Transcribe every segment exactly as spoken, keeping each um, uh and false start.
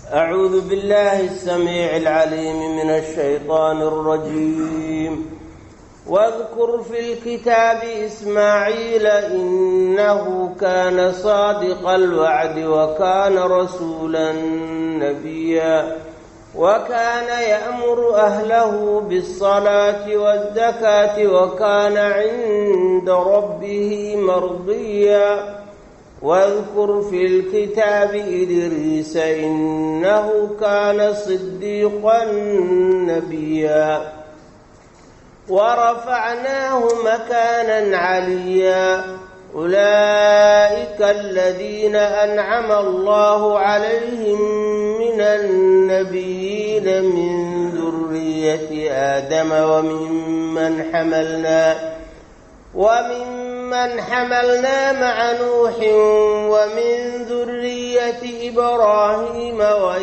أعوذ بالله السميع العليم من الشيطان الرجيم. واذكر في الكتاب إسماعيل إنه كان صادق الوعد وكان رسولا نبيا وكان يأمر أهله بالصلاة والزكاة وكان عند ربه مرضيا. واذكر في الكتاب إدريس إنه كان صديقا نبيا ورفعناه مكانا عليا. أولئك الذين أنعم الله عليهم من النبيين من ذرية آدم وممن حملنا وممن حملنا مع نوح ومن ذرية إبراهيم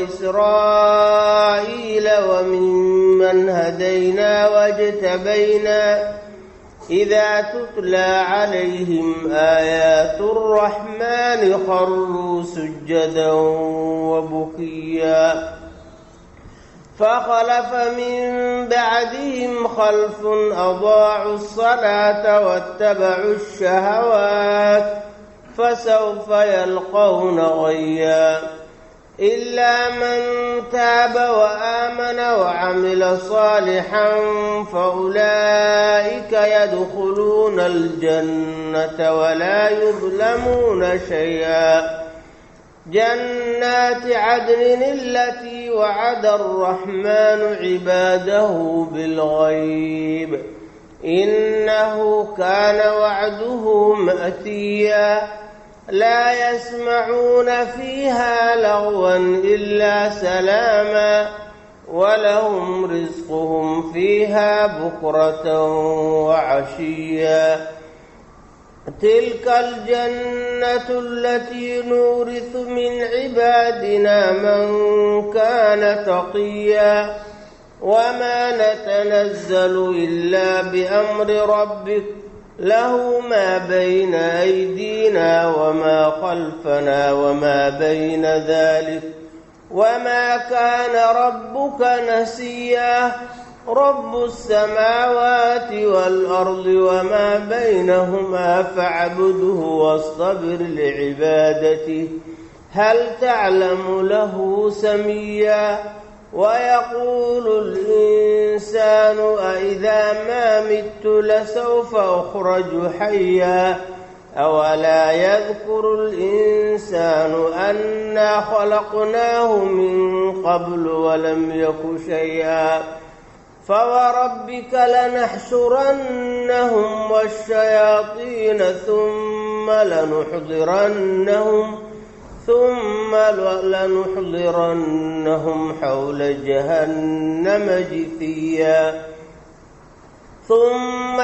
وإسرائيل وممن هدينا واجتبينا إذا تتلى عليهم آيات الرحمن خروا سجدا وبكيا. فخلف من بعدهم خلف أضاعوا الصلاة واتبعوا الشهوات فسوف يلقون غيا. إلا من تاب وآمن وعمل صالحا فأولئك يدخلون الجنة ولا يظلمون شيئا. جنات عدن التي وعد الرحمن عباده بالغيب إنه كان وعده مأتيا. لا يسمعون فيها لغوا إلا سلاما ولهم رزقهم فيها بكرة وعشيا. تلك الجنة التي نورث من عبادنا من كان تقيا. وما نتنزل إلا بأمر ربك له ما بين أيدينا وما خلفنا وما بين ذلك وما كان ربك نسيا. رب السماوات والأرض وما بينهما فاعبده واصطبر لعبادته هل تعلم له سميا. ويقول الإنسان أإذا ما مت لسوف أخرج حيا. أولا يذكر الإنسان أنا خلقناه من قبل ولم يك شيئا. فوربك لنحشرنهم والشياطين ثم لنحضرنهم ثم لنحضرنهم حول جهنم جثيا. ثم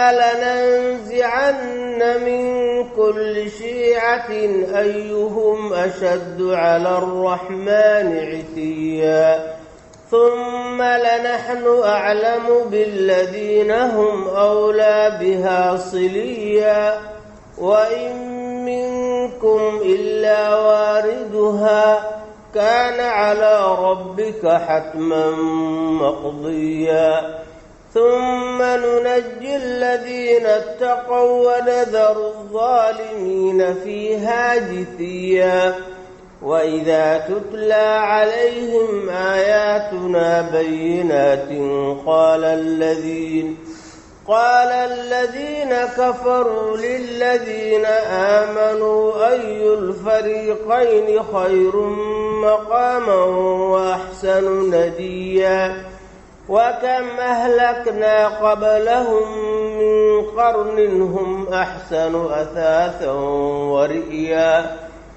لننزعن من كل شيعة أيهم أشد على الرحمن عتيا. ثم لنحن أعلم بالذين هم أولى بها صليا. وإن منكم إلا واردها كان على ربك حتما مقضيا. ثم ننجي الذين اتقوا ونذر الظالمين فيها جثيا. وإذا تتلى عليهم آياتنا بينات قال الذين قال الذين كفروا للذين آمنوا أي الفريقين خير مقاما وأحسن نديا. وكم أهلكنا قبلهم من قرن هم أحسن أثاثا ورئيا.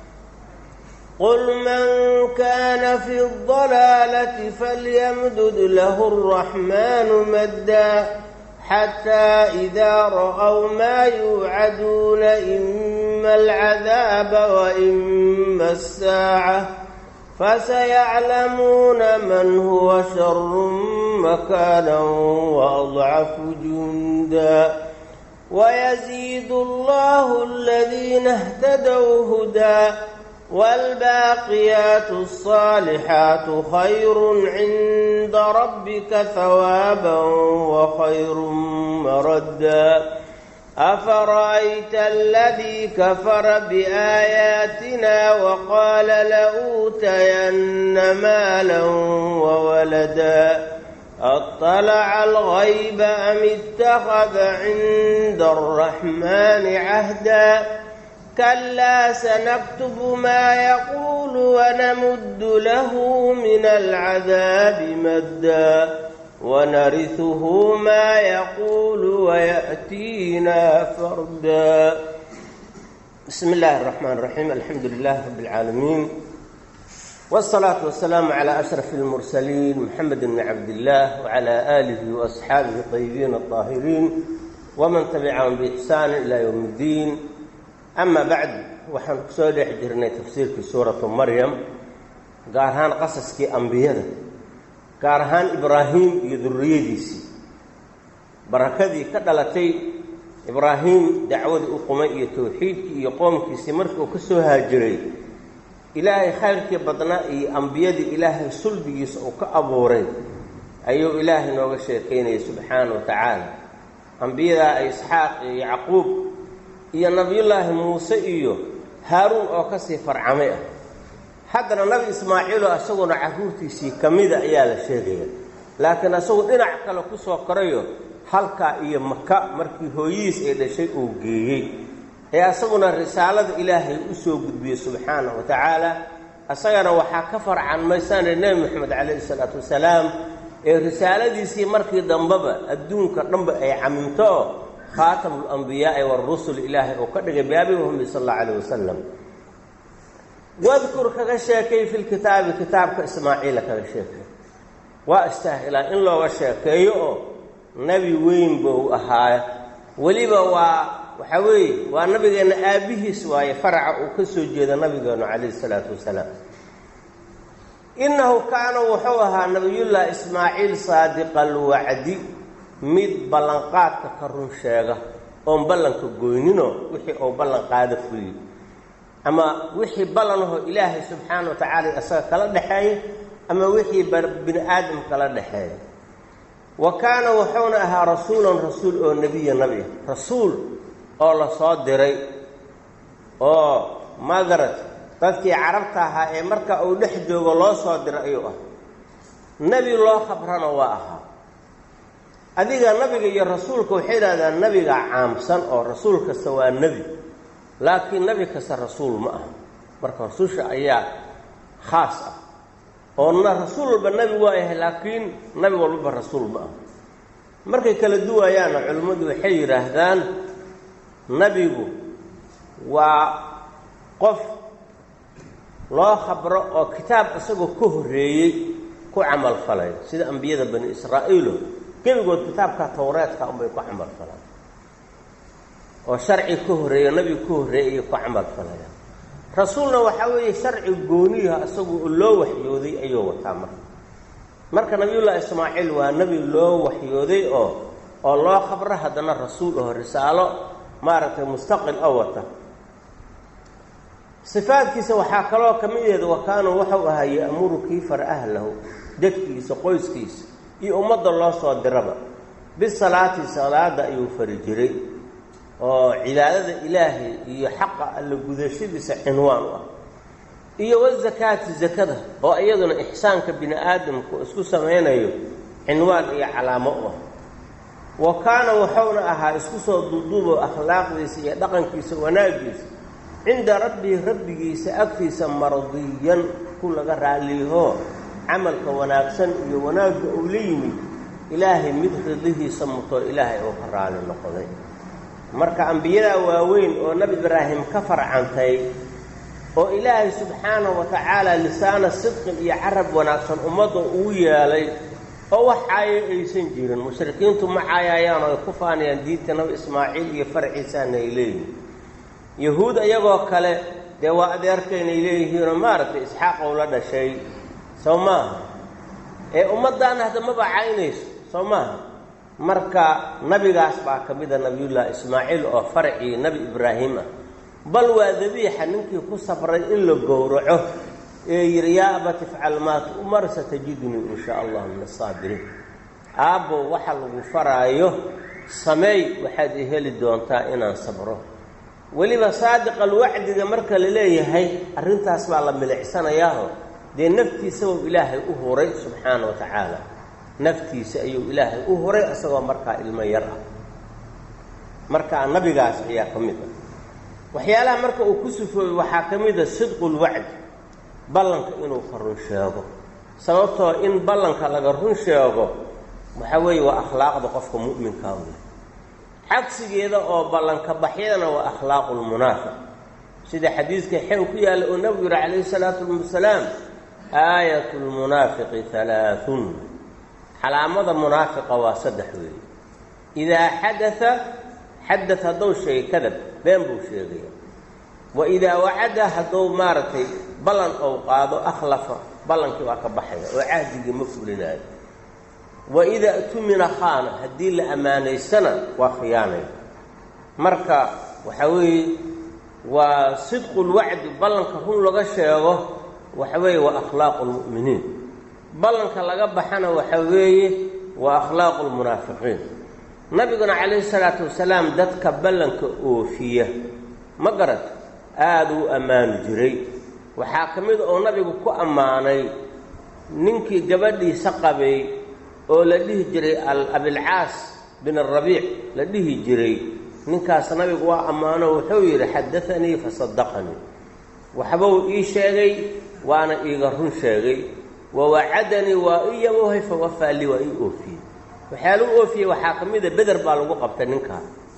قل من كان في الضلالة فليمدد له الرحمن مدا حتى إذا رأوا ما يوعدون إما العذاب وإما الساعة فسيعلمون من هو شر مكانا وأضعف جندا. ويزيد الله الذين اهتدوا هدى والباقيات الصالحات خير عند ربك ثوابا وخير مردا أفرأيت الذي كفر بآياتنا وقال لأوتين مالا وولدا أطلع الغيب أم اتخذ عند الرحمن عهدا كلا سنكتب ما يقول ونمد له من العذاب مدا ونرثه ما يقول ويأتينا فردا. بسم الله الرحمن الرحيم. الحمد لله رب العالمين، والصلاة والسلام على أشرف المرسلين محمد بن عبد الله وعلى آله وأصحابه الطيبين الطاهرين ومن تبعهم بإحسان إلى يوم الدين. أما بعد، waxaan ku soo dhex jirnay tafsiirkii suuratu Maryam, gaar ahaan qasaskii ambiyada, gaar ahaan Ibraahim iyo durriyadiisii, barakadii ka dhalatay Ibraahim dacwadii u qumay iyo tawxiidkii iyo qoomkiisii markii uu ka soo haajiray ilaahay khayrkii badnaa iyo ambiyadii ilaahay sulbigiisa uu ka abuuray ayuu ilaahay nooga sheekeynayay subxaanahu wa tacaala. ambiyada ay Isxaaq iyo Yacquub iyo nabiyullaahi muuse iyo haaruun oo ka sii farcamay ah. haddana nabi ismaaciilo asaguna carruurtiisii ka mida ayaa la sheegaya, laakiin asagu dhinac kale ku soo korayo halkaa iyo maka markii hooyadiis ay dhashay uu geeyey ee asaguna risaalada ilaahay u soo gudbiyey subxaanahu wa tacaala. asagana waxaa ka farcan maysaan nebi moxamed calayhi salaatu wasalaam ee risaaladiisii markii dambeba adduunka dhanba ay camimto خاتم الأنبياء والرسل إلهي وكذا بأبي محمد صلى الله عليه وسلم. واذكر كغشاكي في الكتاب كتاب إسماعيل كغشاكي واستاهل إن لو غشاكي نبي وين بو أهاي وليبا وحوي ونبي أن أبيه سواي فرع وكسو جيد النبي عليه الصلاة والسلام. إنه كان وحوها نبي الله إسماعيل صادق الوعد mid ballanqaadka ka run sheega oon ballanka goynino wixii oo ballan qaada fuliyo ama wixii ballanaho ilaahay subxaanahu wa tacaala asaga kala dhaxeeyo ama wixii bini aadam kala dhaxeeyo. wa kaana wuxuuna ahaa rasuulan rasuul oo nebiya nabi rasuul oo la soo diray oo magarad dadkii carabta ahaa ee marka uu dhex joogo loo soo diray ayuu ah. nebi loo khabrana waa ahaa. adiga nabiga iyo rasuulka waxay yiraahdaan nabiga caamsan oo rasuul kasta waa nabi, laakiin nabi kasta rasuul ma aha. marka rasuusha ayaa khaas ah oo na rasuul walba nabi waa yahay, laakiin nabi walba rasuul ma aha. markay kala duwayaan culimadu waxay yiraahdaan nabigu waa qof loo khabro oo kitaab isagoo ka horeeyay ku camal falay sida ambiyada bani Israa'iil كلمة كتاب كتوراة كأمي كعمل فلان oo sharci ka horeeyo nabi ka horeeyo ku amal falaya rasuulna waxa weeye sharci gooniyaha asagu loo waxyooday ayuu wataa mar marka nabiyullaahi ismaaciil waa nabi loo waxyooday oo oo loo khabra hadana rasuul oo risaalo maaragtay mustaqil oo wata sifaadkiisa waxa kale kamid ah wakaana waxa uu ahaa yaamuru kiifar ahlahu dadkiisa qoyskiisa iyo ummadda loo soo diraba bisalaati salaada ayuu farijiray oo cibaadada ilaahay iyo xaqa alla gudashadiisa cinwaan ah iyo wazakaati zakada oo iyaduna ihsaanka bini aadamku isku sameeyo cinwaan iyo calaamo ah wakaana wuxuuna ahaa isku soo duuduubo akhlaaqdiisa iyo dhaqankiisa wanaagiisa inda rabbi rabbigiisa agtiisa mardiyan kulaga raaliyo amalka wanaagsan iyo wanaagga uu leeyimi ilaahay mid ridihiisa muto ilaahay oo raali noqday marka anbiyada waaweyn oo nabi ibraahim ka farcantay oo ilaahay subhanahu wa ta'ala lisaana sidq iyo arab wanaagsan ummadda uu yeelay oo waxa aysan jirin mushrikiintu ma caayayaan oo ku faanayaan diinta nabi ismaaciil iyo farciisa neelay yahuud ayagoo kale de waa adeerkeen ilayhiin maartay isxaaq oo la dhashay Soomaa ee ummadan hadda ma baacaynayso Soomaa marka nabigaas baa kamida nabiyullah ismaaciil oo farci nabi ibraahim bal waa dabiixa ninkii ku sabray in la gowraco ee yiri yaa abati fa'al ma umar satajiduni insha Allah min as-sabirin aabo waxa lagu faraayo sameey waxaad heli doontaa inaan sabro waliba saadiq alwa'diga marka la leeyahay arintaas baa la milicsanayaa de naftiisa oo ilaahay u horay subhanahu wa ta'ala naftiisa ayuu ilaahay u horay asagoo marka ilmo yar ah marka nabigaas ayaa kamid ah waxyaalaha marka uu ku sifooyay waxa kamid ah sidqul wa'd ballanka inuu farun sheego sababtoo in ballanka laga run sheego waxa weeye waa akhlaaqda qofka mu'minka ah عكسيده او بلانka baxyadana waa akhlaaqul munaafiq sida xadiiska xew ku yaal oo nabiga kaleey salaatu wasalaam aayatul munaafiqi thalathun calaamada munaafiqa waa saddex weey ida hadatha hadatha daw shay kadab been buu sheegay wa ida wa'ada hadaw maartay balan oo qaado akhlafa balanki waa ka baxaya oo caadiga ma fulinayo وإذا أتمنى خانة هدي لأماني سنة وخيانة مركا وحوي وصدق الوعد بلنك هم لغشيه وحوي وأخلاق المؤمنين بلنك لغبحنا وحوي وأخلاق المنافقين نبينا عليه الصلاة والسلام دتك بلنك أوفية مقرد آدو أمان جري وحاكميد أو نبيك كو أماني ننكي قبدي سقبي oo la dhihi jiray al-Abil Aas bin al-Rabi' la dhihi jiray ninkaas nabigu waa amaano wuxuu yiri hadathani fasaddaqani waxbuu ii sheegay waana iiga run sheegay wa wa'adani wa iyahu fa wafali wa iifi waxaalu oofi waxa kamida Badr baa lagu qabtay ninka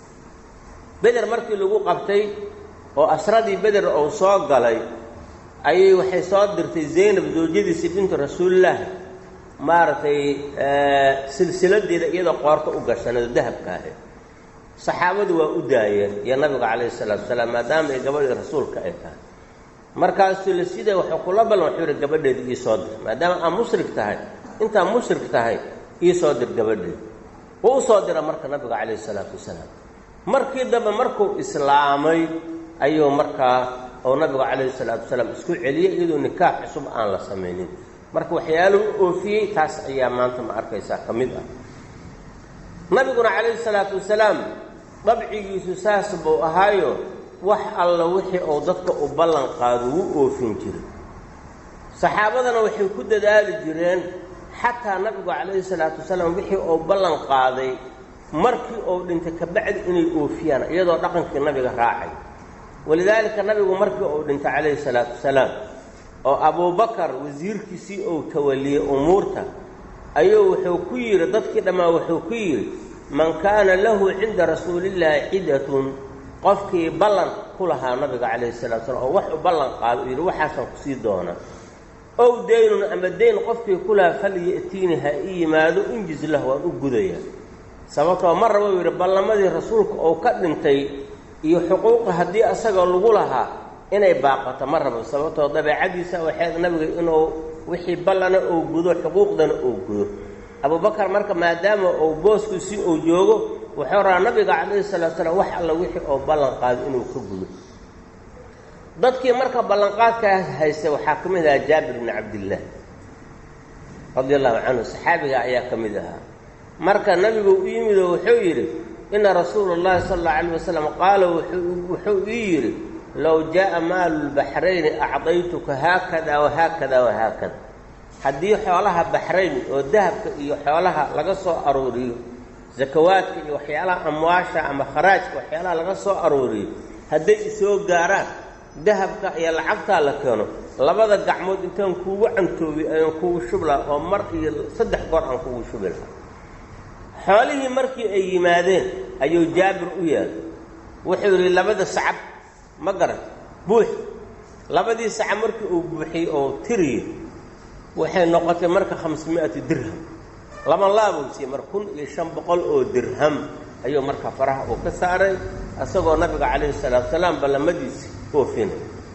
Badr markii lagu qabtay oo asradii Badr oo soo galay ayay waxay soo dirtay Zaynab zawjadiisa bint Rasuulillah maartay silsiladeeda iyada qoorta u gashanada dahabka ah saxaabadu waa u daayeen ya nabiga kaleey salaatu salaam maadaama ay gabadha rasuulka ay tahay markaas silsilada waxa kula balan xiro gabadheeda ii soo dir maadaama aan mushrik tahay inta mushrik tahay ii soo dir gabadheeda oo soo dira marka nabiga kaleey salaatu salaam markii daba markuu islaamay ayuu markaa oo nabiga kaleey salaatu salaam isku celiyay iyadoo nikaax cusub aan la sameeynin marka waxyaalo oofiyay taas ayaa maanta ma arkaysa kamid ah nabiguna kaleey salaatu wasalaam dabcigiisu saasbu ahaayo wax alla wixii oo dadka u ballan qaado uu oofin jiray saxaabadana waxay ku dadaali jireen xataa nabiga kaleey salaatu wasalaam wixii oo ballan qaaday markii oo dhintay ka bacdi inay oofiyaan iyadoo dhaqankii nabiga raacay walidaalka nabigu markii oo dhintay kaleey salaatu wasalaam oo Abu Bakar wasiirkiisii oo tawaliye umurta ayuu wuxuu ku yiri dadkii dhamaa wuxuu ku yiri man kaana lahu inda rasuulillahi idatun qofkii ballan kulaha nabiga kaleey salaatu oo wax u ballan qaado yiri waxaasan ku sii doona oo deynun ama deyn qofkii kulaha faliyatiini ha iimaado injiz lahu oo gudaya sababtoo mar rabo yiri ballamadii rasuulka oo ka dhintay iyo xuquuq hadii asaga lagu lahaa inay baaqato maraba sababtoo dabeecadiisa waxay nabiga inuu wixii ballana oo gudo xuquuqdana oo gudo Abu Bakar marka maadaama oo boosku si oo joogo wuxuu raa nabiga kaleey salaatu salaam wax alla wixii oo ballan qaad inuu ka gudo dadkii marka ballan qaadka haystay waxa kamid ah Jaabir ibn Abdullah radiyallahu anhu saxaabiga ayaa kamid ah marka nabigu u yimid wuxuu yiri inna rasuulullaahi sallallahu alayhi wasallam qaala wuxuu yiri لو جاء مال البحرين أعطيتك هكذا وهكذا وهكذا حدي حولها بحرين وذهب يحولها لقصو أروري زكوات وحيالها أمواشا أما خراج وحيالها لقصو أروري هدي سوق قاران ذهب يلعبتها لكانوا لبدا قعمود انتان كوو عنتو كوو شبلا ومرقي صدح قرآن كوو شبلا حواليه مركي أي مادين أيو جابر أيال وحوري لبدا صعب ما قرأ بوح لبدي ساعة مركي أو بوحي أو تري وحين نقطة مركي خمسمائة درهم لما الله بوسي مركون يشم بقول أو درهم أيوة مركي فرح أو كساري أسوأ النبي عليه الصلاة والسلام بلا مديس هو فين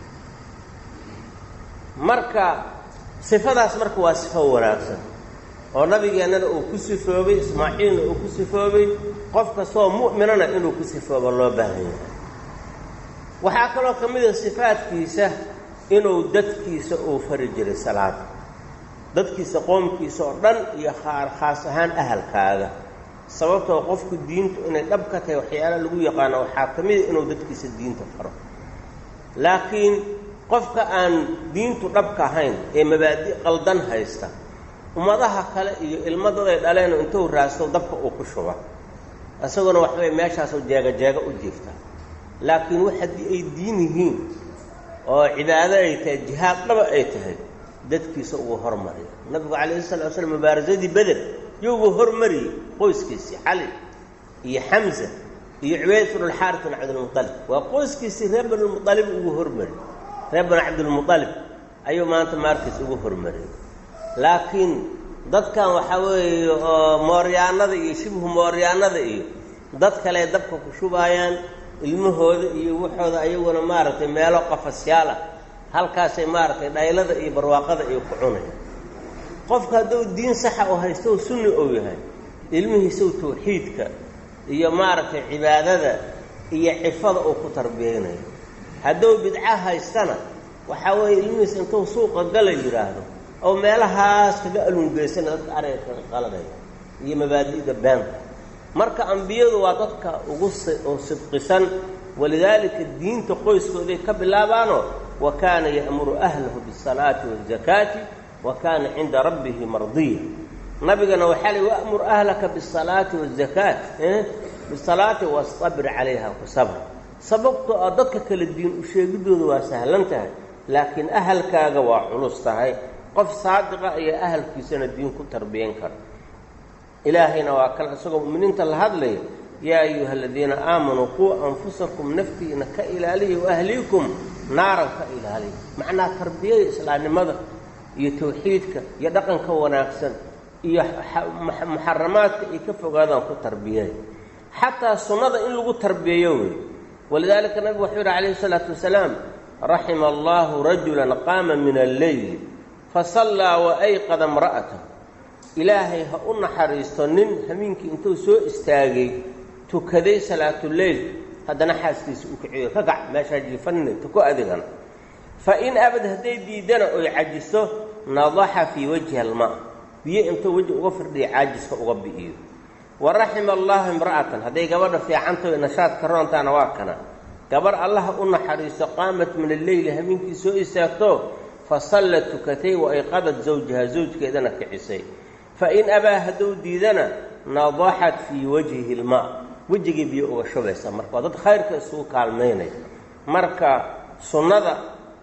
مركي صفة داس مركي واسفة وراسة والنبي قال أنا أو كسفة بي إسماعيل أو كسفة بي قف كسوة مؤمننا إنه كسفة بالله باهي waxaa kaloo ka mid ah sifaadkiisa inuu dadkiisa uu fari jiray salaada dadkiisa qoomkiisa oo dhan iyo khaas ahaan ahalkaaga sababtoo qofku diintu inay dhab ka tahay waxyaalo lagu yaqaano waxaa ka mid ah inuu dadkiisa diinta faro laakiin qofka aan diintu dhabka ahayn ee mabaadi' qaldan haysta ummadaha kale iyo ilmadooda ay dhaleen intuu raasto dabka uu ku shuba asaguna waxbay meeshaas oo jeega jeega u jiifta laakiin waxa ay diin yihiin oo cibaado ay tahay jihaad dhaba ay tahay dadkiisa ugu hormariyo nabigu calayhi salaatu wasalaam mubaarazadii badr yuu ugu hormariyey qoyskiisii cali iyo xamza iyo cubayd ibn al-xaarith ibn cabdilmutalib waa qoyskiisii reer bani mutalib ugu hormariyey reer bani cabdilmutalib ayuu maanta maarkiis ugu hormariyey laakiin dadkan waxaa weeye oo mooryaanada iyo shibhu mooryaanada iyo dad kale dabka ku shubaayaan ilmahooda iyo waxooda ayaguna maaragtay meelo qafasyaala halkaasay maaragtay dhaylada iyo barwaaqada ay ku cunayaan qofka hadduu diin saxa oo haysto oo sunni oo yahay ilmihiisa uu tawxiidka iyo maaragtay cibaadada iyo cifada uu ku tarbiyeynayo hadduu bidca haystana waxaa weeye ilmihiisa intuu suuqa gala yidhaahdo oo meelahaas kaga alungeysana dadka aragga qaladaya iyo mabaadi'da beenta marka ambiyadu waa dadka ugu oo sidqisan walidaalika diinta qoyskooday ka bilaabaano wa kaana ya'muru ahlahu bis-salaati waz-zakaati wa kaana 'inda rabbihi mardiya nabigana waxaa li wa'mur ahlaka bis-salaati waz-zakaati eh bis-salaati wastabir 'alayha ku sabr sababtoo ah dadka kala diin u sheegidooda waa sahlan tahay laakiin ahalkaaga waa culus tahay qof saadiqa iyo ahalkiisana diin ku tarbiyan kara ilaahayna waa kala isagoo mu'miniinta la hadlay yaa ayuha aladiina aamanuu quu anfusakum naftiina ka ilaaliya wa ahliikum naaran ka ilaaliya macnaa tarbiyada islaamnimada iyo tawxiidka iyo dhaqanka wanaagsan iyo muxaramaadka ay ka fogaadaan ku tarbiyay xataa sunnada in lagu tarbiyeeyo wey walidaalika nabigu wuxuu yidhi calayhi salaatu wasalaam raxima allahu rajulan qaama min alleyl fasallaa wa ayqada imra'atahu ilaahay ha u naxariisto nin habeenkii intuu soo istaagay tukaday salaatuleyl haddana xaaskiisa u kiciyo ka kac meeshaa jiifanina tuko adigana fa in abad hadday diidana oy cajiso nadaxa fii wajhi almaa biyo intuu weji uga firdhiya caajiska uga bi'iyo wa raxima allahu imra'atan hadday gabadha fiicantaho nashaad ka roontaana waa kana gabar allaha u naxariisto qaamat min alleyli habeenkii soo istaagto fasallat tukatay wa ayqadat zawjaha zawjkeedana kicisay fain abaa hadduu diidana nadaxat fii wajhihi ilmaa wejigii biyo uga shubaysa marka waa dad khayrka isugu kaalmaynaya marka sunnada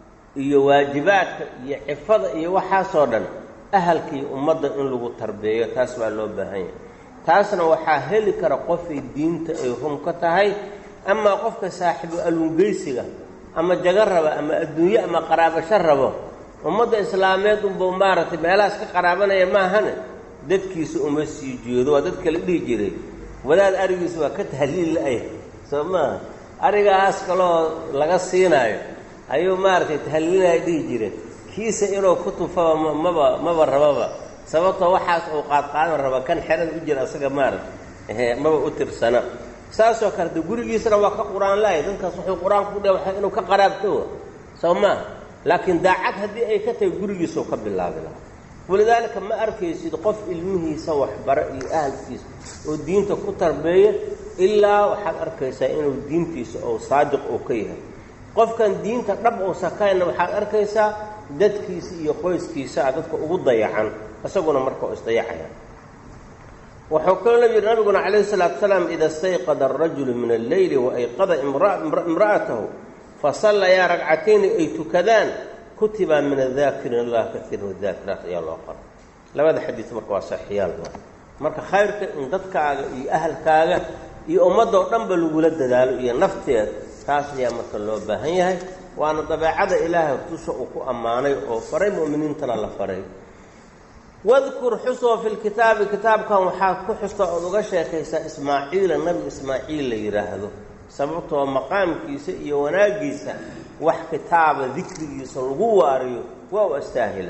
iyo waajibaadka iyo cifada iyo waxaasoo dhan ahalka iyo ummadda in lagu tarbeeyo taas waa loo baahan yahay taasna waxaa heli kara qofay diinta ay run ka tahay amaa qofka saaxiibu alungeysiga ama jaga raba ama adduunye ama qaraabasho rabo ummadda islaameed unbuu maaragtay meelahaas ka qaraabanaya maahane dadkiisa uma sii jeedo waa dadka la dhihi jiray wadaad arigiisa waa ka tahliil la-ay soo maaha arigaas kaloo laga siinaayo ayuu maaragtay tahliilinaya dhihi jireen kiisa inuu ku tufaba maba maba rababa sababtoo waxaas uu qaadqaadan raba kan xerada u jira asaga maaragtay maba u tirsana saasoo kaleta gurigiisana waa ka qur-aan la-ay dadkaas wuxuu qur-aanku ku dhawaxay inuu ka qaraabto soo maaha laakiin daacad haddii ay ka tahay gurigiisuu ka bilaabi lahaa walidaalika ma arkaysid qof ilmihiisa waxbaro iyo ahalkiisa oo diinta ku tarbeeya ilaa waxaad arkaysaa inuu diintiisa oo saadiq oo ka yahay qofkan diinta dhab oo sakayna waxaad arkaysaa dadkiisa iyo qoyskiisa dadka ugu dayacan isaguna marka oo isdayacaya wuxuu kaloo nabi nabiguna calayhi salaatu wasalaam ida stayqada arajulu min alleyli wa ayqada imra'atahu fasallayaa ragcatayni ay tukadaan kutiba min adaakirin allah kaiir wadaakiraat ayaa loo qora labada xadiis marka waa saxiiyaal marka khayrka in dadkaaga iyo ahalkaaga iyo ummadoo dhanba lagula dadaalo iyo nafteed taas ayaa marka loo baahan yahay waana dabeecada ilaahay tusha uu ku ammaanay oo faray mu'miniintana la faray wadkur xusoo fi lkitaabi kitaabkan waxaa ku xusta ood uga sheekaysaa ismaaciila nabi ismaaciil la yidhaahdo sababtoo maqaamkiisa iyo wanaaggiisa wax kitaaba dikrigiisa lagu waariyo waa u astaahila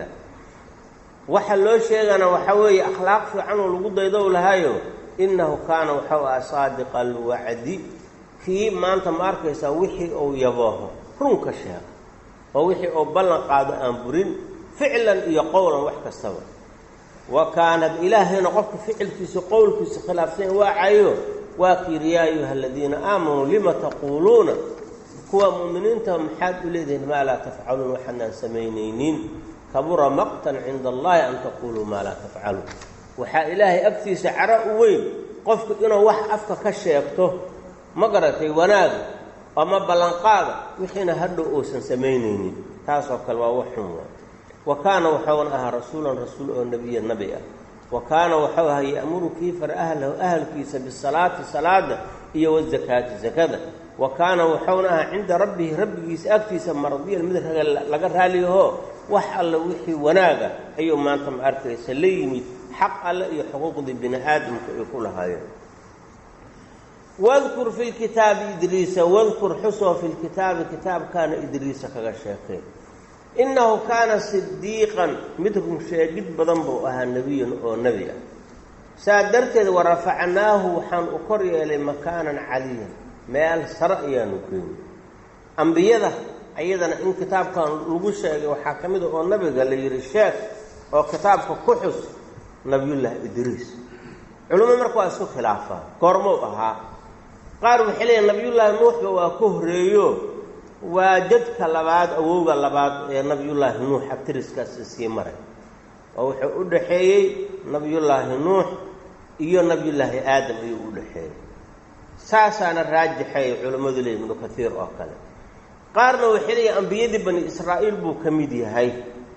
waxa loo sheegana waxaa weeye akhlaaq fiican oo lagu daydow lahayo innahu kaana waxau aha saadiqa alwacdi kii maanta ma arkaysaa wixii uu yabooho runka sheega oo wixii uu ballan qaado aan burin ficlan iyo qowlan wax kastaba wa kaanad ilaahayna qofka ficilkiisa qowlkiisa khilaafsan waacayo waa kii yaa ayuha aladiina aamanuu lima taquuluuna kuwa mu'miniinta maxaad u leedihiin maa laa tafcaluun waxaanaan samaynaynin kabura maqtan cinda allahi an taquuluu maa laa tafcaluun waxaa ilaahay agtiisa cara u weyn qofku inuu wax afka ka sheegto ma garatay wanaaga ama ballanqaada wixiina hadhow uusan samaynaynin taasoo kale waa wax xun waa wa kaana waxuuna ahaa rasuulan rasuul oo nebiya nabi ah wa kaana waxuu ahaa ya'muru kiifar ahlahu ahalkiisa bisalaati salaada iyo wazakaati zakada wa kaana waxuuna ahaa cinda rabbihi rabbigiisa agtiisa maradiyan mid laga raaliyaho wax alla wixii wanaaga ayuu maanta ma arkaysa la yimid xaq alle iyo xuquuqdii bini aadamka ay ku lahaayeen wadkur fi lkitaabi idriisa wadkur xusoo fi lkitaabi kitaabkaana idriisa kaga sheekeen innahu kaana sidiiqan mid runsheegid badan buu ahaa nebiyan oo nebi ah saa darteed warafacnaahu waxaan u kor yeelay makaanan caliyan meel sare ayaanu geeyey ambiyada ayadana in kitaabkan lagu sheegay waxaa ka mid a oo nabiga la yidhi sheeg oo kitaabka ku xus nabiyullaahi idriis culummo marka waa isku khilaafaa goormuu ahaa qaar waxay leeyihin nabiyullaahi nuuxba waa ka horreeyo waa jadka labaad awowga labaad ee nabiyullaahi nuux abtiriskaasi sii maray oo wuxuu u dhaxeeyey nabiyullaahi nuux iyo nabiyullaahi aadam ayuu u dhaxeeyey saasaana raajixay culimmadu leeyihin ibnu katiir oo kale qaarna waxay leeyihin ambiyadii bani israa'iil buu ka mid yahay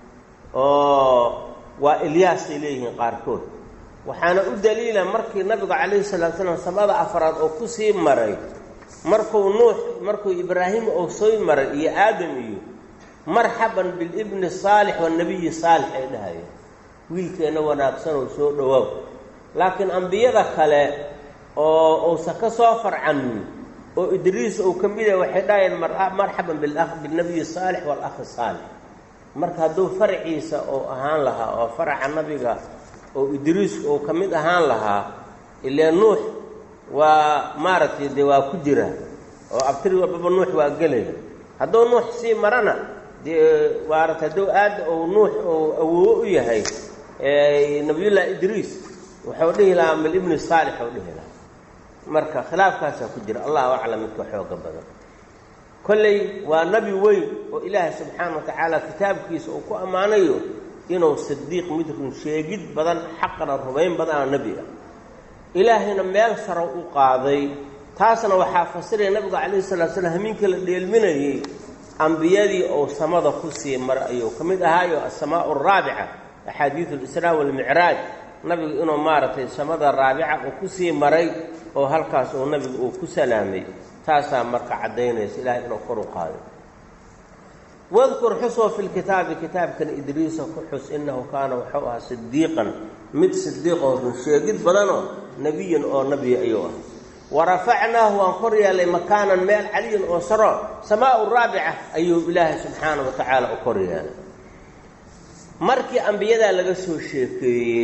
oo waa ilyaasay leeyihiin qaarkood waxaana u daliila markii nabiga calayhi salaatu salaam samada afraad oo ku sii maray markuu nuux markuu ibraahim oo soo maray iyo aadam iyo marxaban bilibni saalix wanabiyi saalix ay dhahayeen wiilkeena wanaagsan oo soo dhawaaw laakiin ambiyada kale oo uusan ka soo farcamin oo idriis uu ka mid yahay waxay dhahayeen marxaban bilakh bilnabiyi saalix walakhi saalix marka hadduu farciisa oo ahaan lahaa oo faraca nabiga oo idriiska uu ka mid ahaan lahaa ilaa nuux waa maaragtay dee waa ku jira oo abtiri walbaba nuux waa gelaya hadduu nuux sii marana dee maaragtay hadduu aada ou nuux oo awoowo u yahay nabiyullaahi idriis wuxuu dhihi lahaa mil ibni saalix ou dhihi lahaa marka khilaafkaasaa ku jira allahu aclam midka xooga badan kolley waa nebi weyn oo ilaahay subxaana wa tacaala kitaabkiisa uu ku ammaanayo inuu sidiiq mid run sheegid badan xaqana rumayn badana nebi ah ilaahayna meel saro u qaaday taasna waxaa fasiraya nabiga calayhi salaatu salaam hamiinka la dheelminayey ambiyadii oo samada ku sii maray ayuu ka mid ahaayo asamaa'u araabica axaadiidu alisraa waalmicraaj nabigu inuu maaragtay samada raabica uu ku sii maray oo halkaas uu nabigu uu ku salaamay taasaa marka caddaynaysa ilaahay inuu kor u qaaday wadkur xusoo fi lkitaabi kitaabkan idriisa ku xus innahu kaana wuxuu ahaa sidiiqan mid sidiiq oo run sheegid badanoo nebiyan oo nebiya ayuu ah warafacnaahu waan kor yeelay makaanan meel caliyan oo saro samaa'u raabica ayuu ilaahay subxaana wa tacaala u kor yeelay markii ambiyadaa laga soo sheekeeyey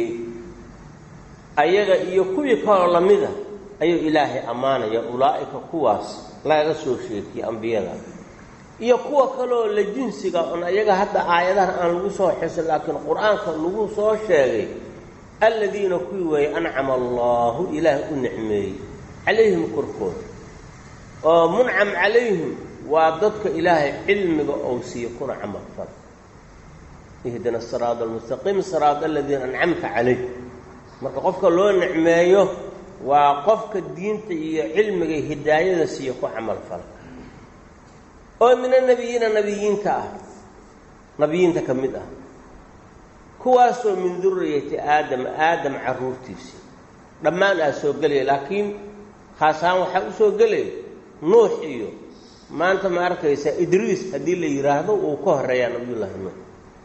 ayaga iyo kuwii kaloo lamida ayuu ilaahay ammaanaya ulaa'ika kuwaas laga soo sheekiyey ambiyada iyo kuwa kaloo la jinsiga on ayaga hadda aayadahan aan lagu soo xisin laakiin qur-aanka lagu soo sheegay aladiina kuwii weeye ancama allaahu ilaahay u nicmeeyey calayhim korkooda oo muncam calayhim waa dadka ilaahay cilmiga ou siiye kuna camalfal ihdina asiraada almustaqiim siraada aladiina ancamta calayh marka qofka loo nicmeeyo waa qofka diinta iyo cilmiga hidaayada siiye ku camalfala oo min annabiyiina nabiyiinta ah nabiyiinta ka mid ah kuwaasoo min duriyati aadam aadam carruurtiisii dhammaan aa soo gelaya laakiin khaas ahaan waxaa u soo gelaya nuux iyo maanta ma arkaysaa idriis haddii la yidhaahdo uu ka horreeyaa nabiyullaahi nuux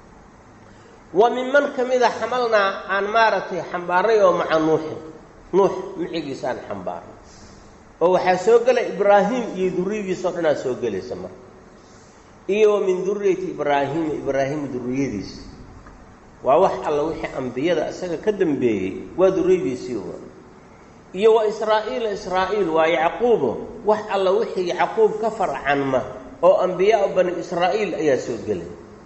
wa minman ka mida xamalnaa aan maaragtay xambaarnay oo maca nuuxin nuux micigiisa aan xambaarnay oo waxaa soo gelay ibraahim iyo duriyadiisao dhanaa soo gelaysa marka iyo min duriyati ibraahiima ibraahim duriyadiisa waa wax alla wixii ambiyada isaga ka dambeeyey waa duriyadiisii wa iyo wa israa'iil israa'iil waa yacquubo wax alla wixii yacquub ka farcanma oo anbiyaa bani israa'iil ayaa soo gelay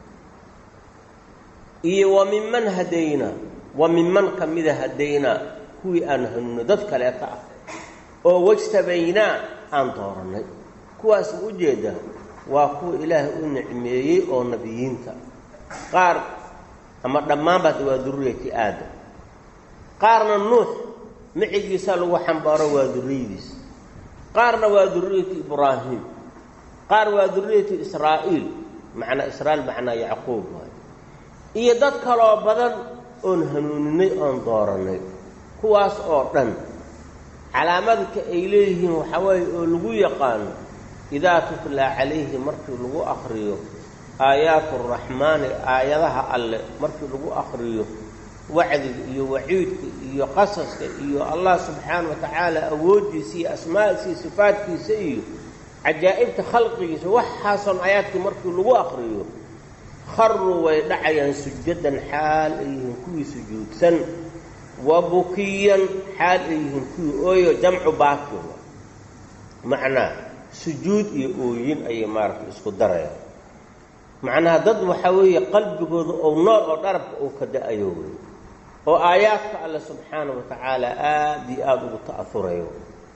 iyo wa mimman hadayna wa mimman kamida hadayna kuwii aan hanuuno dad kale ka ah oo wajtabaynaa aan dooranay kuwaas u jeeda waa kuwa ilaahay u nicmeeyey oo nabiyiinta qaar ama dhammaanba waa durriyati aadam qaarna nuux micigiisa lagu xambaaro waa durriyadiis qaarna waa durriyati ibraahim qaar waa durriyati israa'iil macna israa'iil macna yacquub iyo dad kaloo badan oon hanuuninay oon dooranay kuwaas oo dhan calaamadka ay leeyihiin waxa weeye oo lagu yaqaano idaa tutla calayhi markii lagu akhriyo aayaatu raxmaani aayadaha alle markii lagu akhriyo wacdiga iyo waciidka iyo qasaska iyo allah subxaanahu wa tacaala awooddiisa iyo asmaa'diisa iyo sifaadkiisa iyo cajaa'ibta khalqigiisa waxaasoon aayaadkii markii lagu akhriyo kharuu way dhacayaan sujadan xaal ay yihiin kuwii sujuudsan wa bukiyan xaal ay yihiin kuwii ooyo jamcu baaki macnaa sujuud iyo ooyin ayay maaragtay isku darayaan macnaha dad waxaa weeye qalbigooda oo nool oo dharabka uu ka da-ayo wey oo aayaadka alle subxaanahu wa tacaala aada iyo aada ugu ta'afurayo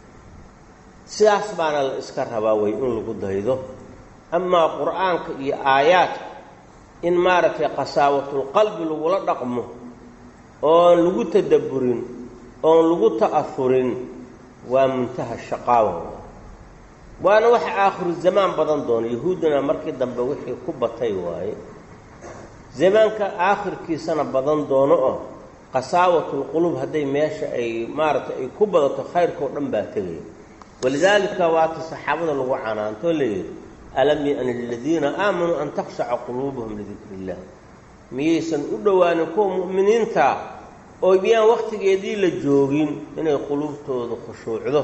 sidaas baana la iska rabaa way in lagu daydo amaa qur-aanka iyo aayaadka in maaragtay qasaawatul-qalbi lagula dhaqmo oon lagu tadabburin oon lagu ta'afurin waa muntaha shaqaawa waana waxa aakhiru zamaan badan doono yahuuddana markii dambe wixii ku batay waaye zamaanka aakhirkiisana badan doono oo qasaawatul qulub hadday meesha ay maaragtay ay ku badato khayrkao dhan baa tegaya walidaalika waata saxaabada lagu canaantoo layidhi alam ya'ni liladiina aamanuu an takhshaca quluubuhum lidikri illah miyaysan u dhowaanin kuwa mu'miniinta oo miyaan wakhtigeedii la joogin inay quluubtooda khushuucdo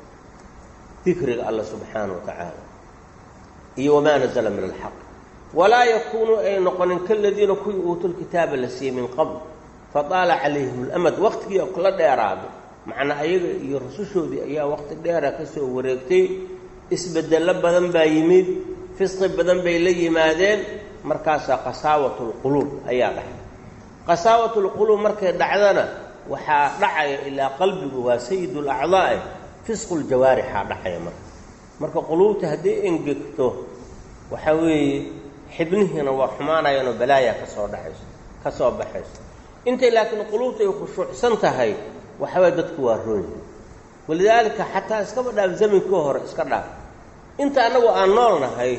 dikriga alla subxaanahu wa tacaala iyo wamaa nazala min alxaq walaa yakuunuu ay noqonin kaladiina kuwii uutul kitaaba la siiyey min qabl fadaala calayhim alamad wakhtigii oo kala dheeraaday macnaa ayaga iyo rusushoodii ayaa wakhti dheera ka soo wareegtay isbeddello badan baa yimid fisqi badan bay la yimaadeen markaasaa qasaawatul-quluub ayaa dhacay qasaawatul-quluub markay dhacdana waxaa dhacaya ilaa qalbigu waa sayidul acdaa'i fisquuljawaarixaa dhacaya marka marka quluubta hadday engegto waxaa weeye xibnihiina waa xumaanayaanoo balaayaa ka soo dhacayso ka soo baxayso intay laakiin quluubta ay khushuucsan tahay waxa waye dadku waa roonyi walidaalika xataa iskaba dhaaf zaminkii hore iska dhaaf inta annagu aan nool nahay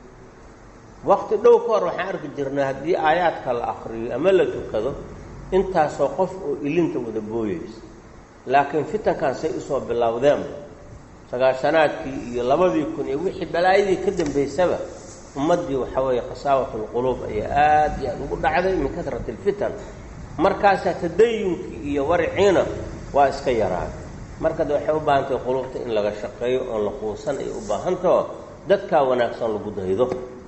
waqti dhow ka hor waxaan arki jirnay haddii aayaadka la akhriyo ama la tukado intaasoo qof oo ilinta wada booyaysa laakiin fitankan say usoo bilowdeen sagaashanaadkii iyo labadii kun iyo wixii balaayadii ka dambaysaba ummaddii waxaa weeye qasaawatul-quluub ayaa aad iyo aad ugu dhacday min kasrati alfitan markaasaa tadayunkii iyo wariciina waa iska yaraaday markade waxay u baahan tahay quluubta in laga shaqeeyo oon la quusan ay u baahantaho dadkaa wanaagsan lagu daydo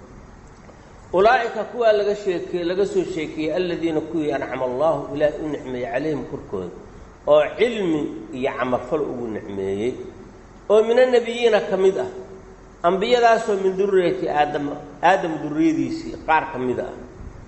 ulaa'ika kuwaa laga sheekeye laga soo sheekeeyey aladiina kuwii ancama allaahu ilaahay u nicmeeyey calayhim korkooda oo cilmi iyo camalfal ugu nicmeeyey oo min annebiyiina ka mid ah ambiyadaasoo min durriyati aadam aadam durriyadiisii qaar ka mida ah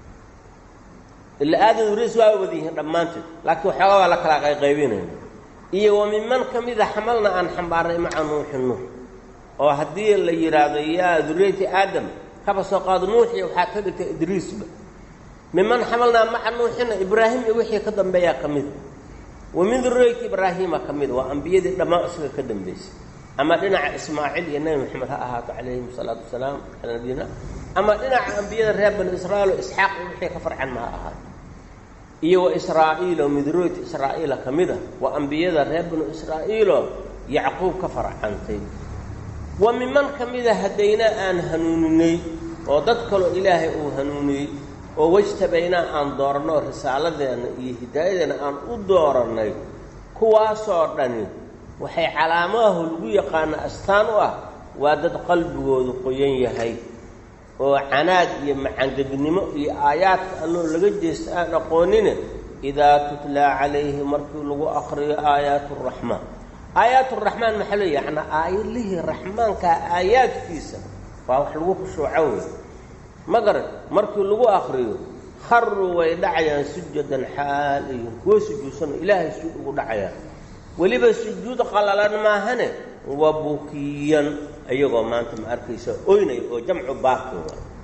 ila aadam durriyadiisi waa wada yihiin dhammaanteed laakiin waxoogaa waa la kala qayqaybinayna iyo wa minman ka mida xamalna aan xambaarnay maca nuuxi nuux oo haddii la yidhaahdo yaa durriyati aadam kaba soo qaado nuux iyo waxaa ka dhigtay idriisba minman xamalnaa maca nuuxina ibraahim iyo wixii ka dambeeyaa ka mida wa min durriyati ibraahiima ka mida waa ambiyadii dhammaan isaga ka dambaysay ama dhinaca ismaaciil iyo nebi maxamed ha ahaato calayhim salaatu wasalaam calaa nabiyina ama dhinaca ambiyada reer bani israa'iil oo isxaaq iyo wixii ka farcan ma ha ahaato iyo wa israa'iilo min durriyati israa'iila ka mida waa ambiyada reer bani israa'iiloo yacquub ka farcantay wa minman ka mida haddaynaa aan hanuuninay oo dad kaloo ilaahay uu hanuuniyey oo wajtabaynaa aan dooranno risaaladeenna iyo hidaayadeenna aan u doorannay kuwaasoo dhani waxay calaamadahu lagu yaqaana astaan u ah waa dad qalbigoodu qoyan yahay oo canaad iyo macangegnimo iyo aayaadka alloo laga jeesta aan aqoonine idaa tutlaa calayhi markii lagu akhriyo aayaatu raxma آيات الرحمن محلية يعني آيات له الرحمن كآيات كيسة فهو حلوه خشوعوي مقرد مركي لغو آخريو خروا ويدعيا سجدا حالي وسجوسا إلهي سجود ودعيا ولبا سجود قلالان ما هنا وبكيا أيضا ما أنتم أركيسا أين وجمع باقي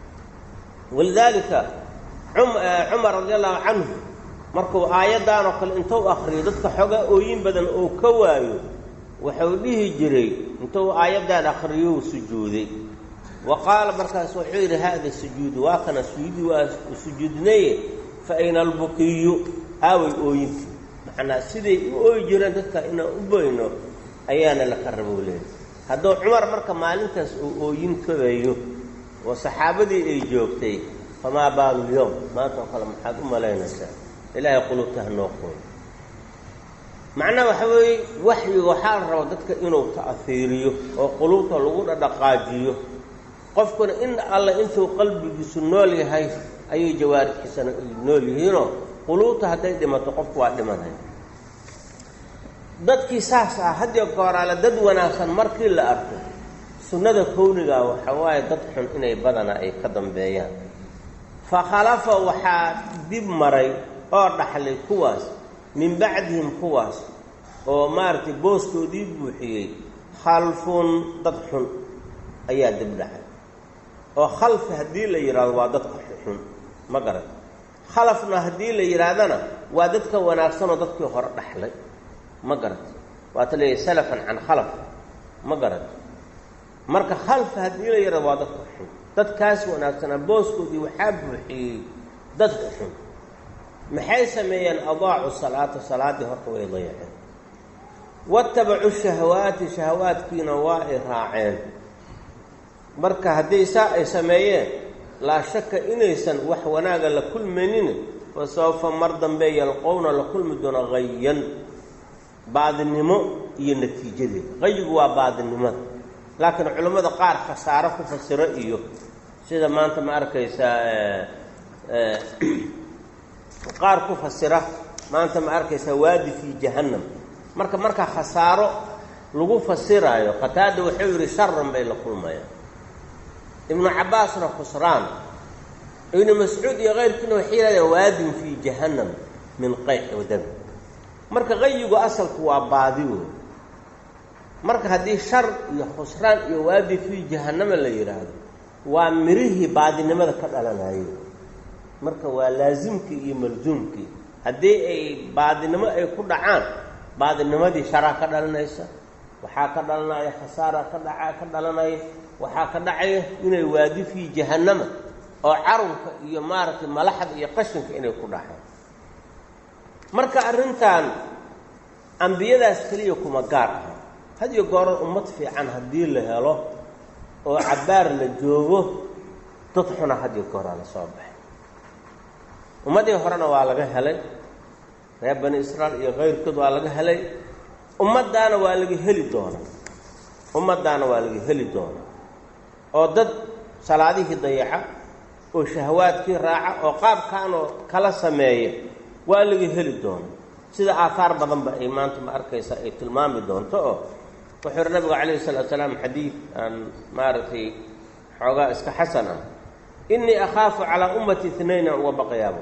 ولذلك عمر رضي الله عنه مركو آيادان وقال انتو أخري ضدك حقا أوين بدن أو كوايو وحوليه جري انتو آيادان أخريو سجودي وقال مركا سوحير هذا السجود واكنا سجودي وسجودني فأين البكي أوي أوين معنا سيدي أوي جري ضدك إنا أبينو أيانا لقربوا ليه هذا عمر مركا مالنتاس أوين كوايو وصحابتي أي جوبتي فما بال اليوم ما تقول محد أم لا ينسى إلهي قلوبته النقول معنى وحوي وحي وحال رودتك إنه تأثيريه وقلوبته لغونا دقاجيه قفكن إن الله إنثو قلبي بسنولي هاي أي جوارح حسن نولي هنا قلوبته هدي ما تقف وعد من هاي dadkii saas ah hadii goorala dad wanaagsan markii la arko sunnada kowniga waxa waay dad xun inay badana ay ka dambeeyaan fa khalafa waxa dib maray oo dhaxlay kuwaas min bacdihim kuwaas oo maartay booskoodii buuxiyay khalfun dad xun ayaa dib dhacay oo khalf hadii la yiraahdo waa dad xun ma garan khalafna hadii la yiraahdana waa dadka wanaagsan oo dadkii hore dhaxlay ما قرأت واتلي سلفا عن خلف ما قرأت مرك خلف هذه لا يرى واضح دد كاس وناسنا بوسكو دي وحب وحي دد حن محيس مين أضاعوا الصلاة الصلاة دي هرقوا يضيعين واتبعوا الشهوات شهوات في نوائي راعين مرك هذه ساء سميين لا شك إنيسا وحوناغا لكل منين فسوف مرضا بي يلقون لكل مدون غيا بعض النمو هي النتيجة غيروا بعض النمو لكن علماء قار خسارة فسر إياه سيدا ما أنت ما أركيسا قار فسره ما أنت ما أركيسا وادي في جهنم مركا مركا خسارة لغو فسره أيوه قتاد وحير شر بين كل ما ابن عباس خسران ابن مسعود يغير كنه حيرة وادي في جهنم من قيح ودم marka qayigu asalku waa baadiyo marka hadii shar iyo khusraan iyo waadi fi jahannama la yiraahdo waa mirihi baadinimada ka dhalanayo marka waa laazimki iyo malzumki hadii ay baadinimo ay ku dhacaan baadinimadii shara ka dhalanaysa waxa ka dhalanaya khasaara ka dhaca ka dhalanaya waxa ka dhacay inay waadi fi jahannama oo carunka iyo maaragtay malaxad iyo qashinka inay ku dhacaan marka arintan ambiyadaas kaliya kuma gaar ah hadiyo goor ummad fiican hadii la helo oo cabaar la joogo dad xuna hadiyo goor la soo baxay ummadii horena waa laga helay reer bani israa'iil iyo qeyrkood waa laga helay ummadana waa laga heli doonaa ummadana waa laga heli doonaa oo dad salaadihi dayaca oo shahwaadkii raaca oo qaabkaan kala sameeyo waa laga heli doonaa sida aathar badan ba iimaantu ma arkaysa ay tilmaami doonto oo wuxuu nabiga kaleey salaatu salaam xadiis aan maartay xogaa iska xasana inni akhafu ala ummati ithnayn wa baqiyaba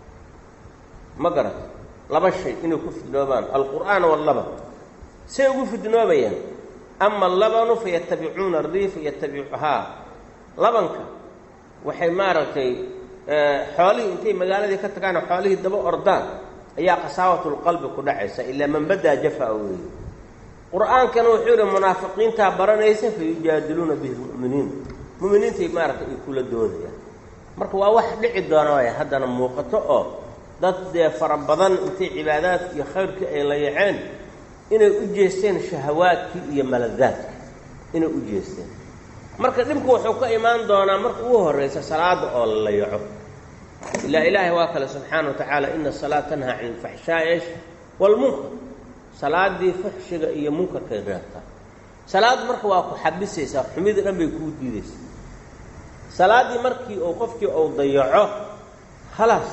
magara laba shay inuu ku fidnoobaan alquraan wal laban say ugu fidnoobayaan amma labanu fayattabi'una ar-rif yattabi'uha labanka waxay maartay xoolihii intay magaaladii ka tagaan xoolihii daba ordaan ayaa qasaawatul qalbi ku dhacaysa ila man bada jafaa weey quraankan wuxuu yiri munaafiqiinta baranaysa fi yujadiluna bil mu'miniin mu'miniinta maarka ay kula doodayaan marka waa wax dhici doona way hadana muuqato oo dad fara badan intay cibaadaad iyo khayrka ay la yaceen inay u jeesteen shahawaadki iyo maladaadki inay u jeesteen marka dibku wuxuu ka iimaan doonaa marka uu horeysa salaada oo la yaco ila ilaahi wa kala subhanahu wa ta'ala inna salata tanha 'anil fahsha'i wal munkar salaadii fahshiga iyo munkarka reebta salaad marka waa ku xabisaysa xumid dhan bay ku diidaysaa salaadii markii oo qofkii oo dayaco خلاص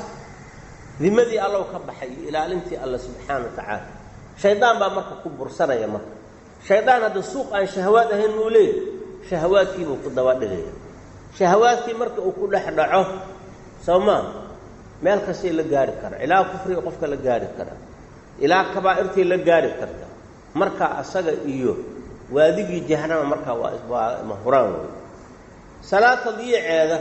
dimadii Allah ka baxay ilaalintii Allah subhanahu wa ta'ala shaydaan baa marka ku bursanaya marka shaydaan hadda suuq aan shahawaad ahayn uu leeyahay shahawaadkiibuu ku daba dhigaya shahawaadkii marka uu ku dhex dhaco soo maa meel kastay la gaari kara ilaa kufriga qofka la gaari kara ilaa kabaa'irtii la gaari karta markaa asaga iyo waadigii jahannama markaa waa waa mahuraan wey salaad tadyiiceeda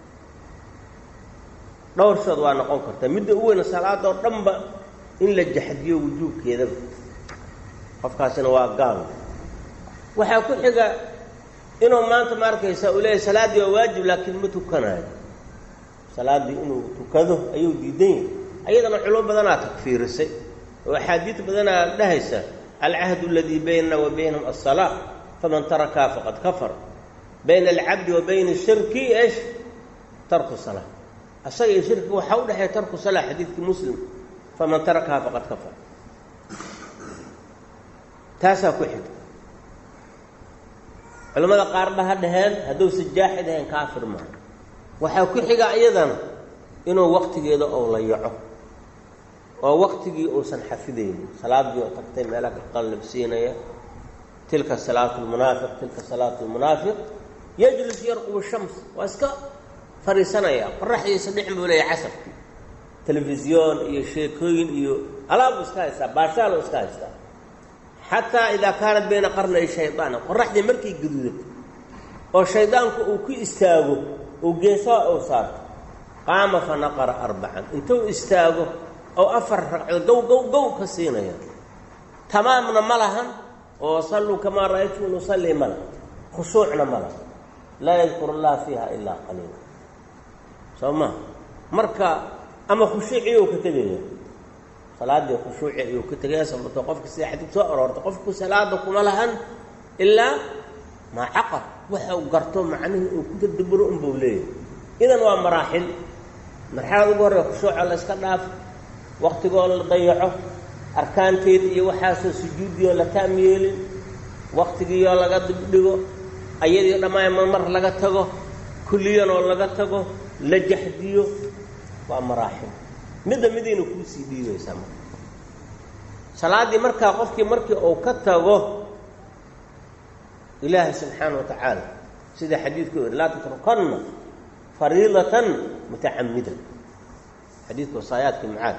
dhowr shood waa noqon karta midda u weyna salaadoo dhanba in la jaxdiyo wujuubkeedaba qofkaasina waa gaal waxaa ku xiga inuu maanta ma arkaysa uu leeyahay salaaddii waa waajib laakiin ma tukanayo salaaddii inuu tukado ayuu diidan yahay ayadana culum badanaa takfiirisay oo axaadiid badanaa dhahaysa alcahdu aladii baynana wa baynahum alsalaa faman tarakaha faqad kafar bayna alcabdi wa bayna ashirki esh tarku salaa asaga iyo shirkiga waxaa u dhexeeya tarku salaa xadiidkii muslim faman tarakaha faqad kafar taasaa ku xigta culimmada qaar ba ha dhaheen hadduusan jaaxid ahayn kaafir maaha waxaa ku xiga iyadana inuu waqtigeeda ou la yaco oo waqtigii uusan xafidaynin salaaddii oo tagtay meelaha ka qallabsiinaya tilka salaatu lmunaafiq tilka salaatu lmunaafiq yajlis yarqubu shams waa iska fariisanaya qoraxdiisa dhicin buu leeyahay casarkii telefisyoon iyo sheekooyin iyo alaabu iska haystaa baashaaloo iska haystaa xataa idaa kaanat bayna qarnay shaydaan qoraxdii markay gaduudato oo shaydaanku uu ku istaago uu geesaha ou saarto qaama fa naqara arbacan intuu istaago oo afar ragco gow gow gow ka siinaya tamaamna ma lahan oo salluu kamaa ra'aytum nusalli ma laha khushuucna ma laha laa yadkuru allaha fiiha ilaa qaliila soo ma marka ama khushuuciyuu ka tegaya salaaddii khushuuci ayuu ka tegaya sababto qofka sida xadiid soo aroorta qofku salaada kuma lahan ilaa maa caqar waxa uu garto macnihii uu ku tadaburo unbuu leeyahay idan waa maraaxil marxalad ugu horreya khushuuca la iska dhaafo waqtigoo la dayaco arkaanteed iyo waxaasoo sujuudioo la taam yeelin waqtigiioo laga dibdhigo ayadii dhammaan mar laga tago kulliyanoo laga tago la jaxdiyo waa maraaxil midda midayna kuu sii dhiibaysaa marka salaaddii markaa qofkii markii uu ka tago ilaahay subxaana wa tacaala sida xadiidku yidhi laa tatrukanna fariidatan mutacammidan xadiidka wasaayaadkii macaad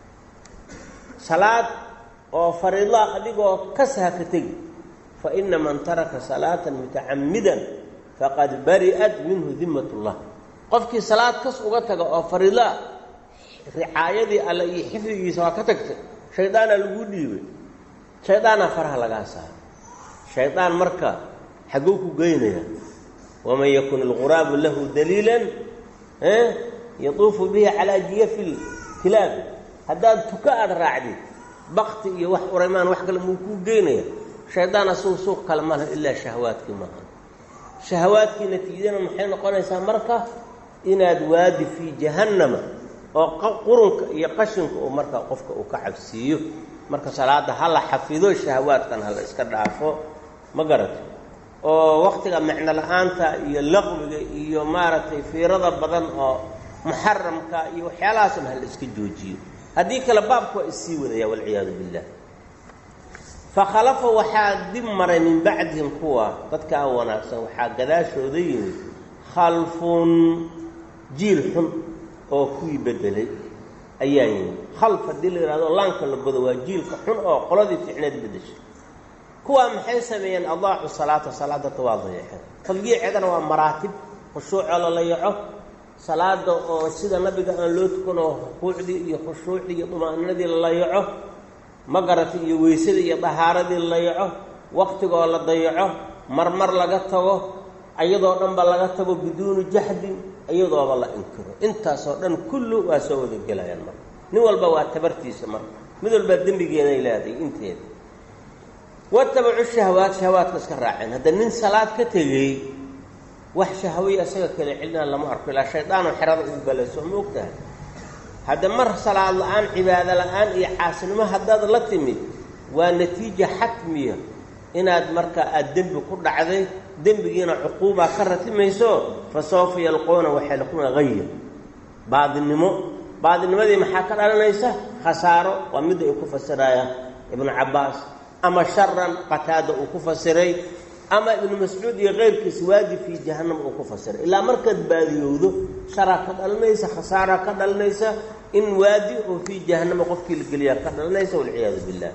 salaad oo fariidaa adigoo kasaha ka tegi fa ina man taraka salaatan mutacammidan faqad bari'at minhu dimmat ullah qofkii salaad kas uga taga oo fariidaa ricaayadii alle iyo xifdigiisa waa ka tagtay shaydaanaa laguu dhiibay shaydaanaa faraha lagaa saara shaydaan marka xagguu ku geynaya waman yakun alquraabu lahu daliilan yatuufu bihi calaa jiyafi lkilaabi haddaad tuka aada raacdid bakti iyo wax uraymaan wax kale muu kuu geynaya shaydaan asugu suuq kale ma laha ilaa shahawaadkii maaha shahawaadkii natiijadana maxay noqonaysaa marka inaad waadi fii jahannama oo qurunka iyo qashinka uu markaa qofka uu ka cabsiiyo marka salaada ha la xafido shahawaadkan ha la iska dhaafo ma garato oo waqtiga macno la-aanta iyo laqwiga iyo maaragtay fiirada badan oo muxaramka iyo waxyaalahaasna ha la iska joojiyo haddii kale baabku waa issii wadaya walciyaadu billah fakhalafa waxaa dib maray min bacdihim kuwa dadka aan wanaagsan waxaa gadaashooda yimid khalfun jiil xun oo kuwii bedelay ayaa yimid khalf haddii la yidhahdo laanka la godo waa jiilka xun oo qoladii ficneed bedeshay kuwaa maxay sameeyeen adaacu salaata salaadata waa dayaxeen tadyiiceedana waa maraatib khushuucoo la layaco salaada oo sida nabiga aan loo tukanoo rukuucdii iyo khushuucdii iyo duma'ninadii la layaco ma garatay iyo weysadii iyo dahaaradii la layaco waqtigoo la dayaco marmar laga tago ayadoo dhanba laga tago biduuni jahdin iyadooba la inkiro intaasoo dhan kullu waa soo wada gelayaan marka nin walba waa tabartiisa marka mid walbaa dembigeeday leedahay inteeda watabacu shahawaat shahawaadka iska raaceen hadda nin salaad ka tegey wax shahawiya isaga kale cilnaa lama arko ilaa shaydaanoo xerada ugu galayso ma og tahay hadda mar salaad la-aan cibaado la-aan iyo caasinimo haddaad la timid waa natiija xatmiya inaad marka aada dembi ku dhacday dembigiina cuquubaa ka ratimayso fa sawfa yalquuna waxay laquuna haya baadinimo baadinimadii maxaa ka dhalanaysa khasaaro waa midda ay ku fasirayaan ibnu cabbaas أما شرا قتادة وكفسري أما ابن مسعود غير كسواجي في جهنم وكفسر إلا مركز باذيوذو شراكة النيسة خسارة النيسة إن وادي وفي جهنم قفك القليا النيسة والعياذ بالله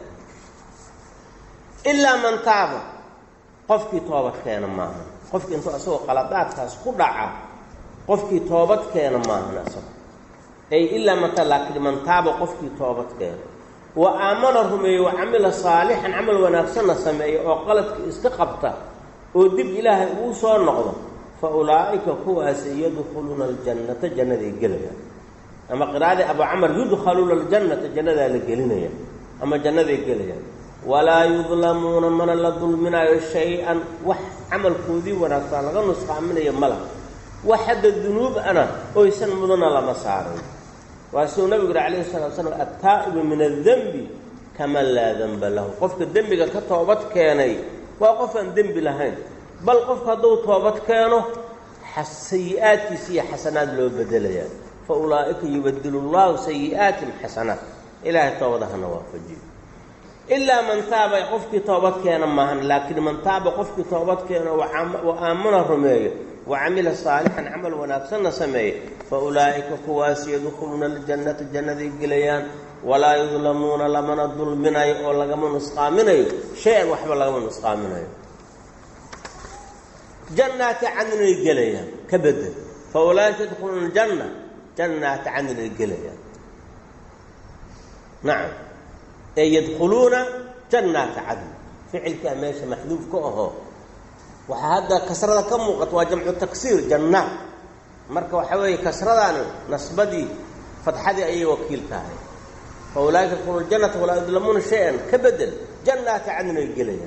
إلا من تاب قفك توبت كان معه قفك انتو أسوأ قلبات تاس خدعة قفك توبت كان معه نسوه أي إلا من تاب لكن من تاب قفك توبت كان وآمنهم وعمل صالحا عمل ونفسنا سمعي وقالت استقبت ودب إلهي وصار نقضه فأولئك هو سيدخلون الجنة جنة الجلية أما قراءة أبو عمر يدخلون الجنة جنة الجلية أما جنة الجلية ولا يظلمون من الظلمنا شيئا وعمل كودي ونفسنا غنص من يملا وحد الذنوب أنا ويسن مضن لما صاروا وأسوء النبي عليه الصلاة والسلام التائب من الذنب كمن لا ذنب له قفك الذنب كتوبت كياني وقف الذنب لهين بل قفك دو توبت كيانه سيئات سي حسنات لو بدليا فأولئك يبدل الله سيئات حسنات إلهي توبتها نوافجي إلا من تاب قفك توبت كيانا معهن لكن من تاب قفك توبت كيانا وآمن الرميه وعمل صالحا عمل ونفسنا سميه فأولئك كواس يدخلون الجنة الجنة الجليان ولا يظلمون لمن الظلمنا ولا لمن نسقامنا شيئا وحب لمن نسقامنا جنات عدن الجليان كبد فأولئك يدخلون الجنة جنات عدن الجليان نعم أي يدخلون جنات عدن فعل كاميش محذوف كأهو وهذا كسرة كم وقت وجمع التكسير جنات مركب وحوي كسرة نصبدي فتحدي أي وكيل كاهي فأولئك يدخلون الجنة ولا يظلمون شيئا كبدل جنات عدن الجلية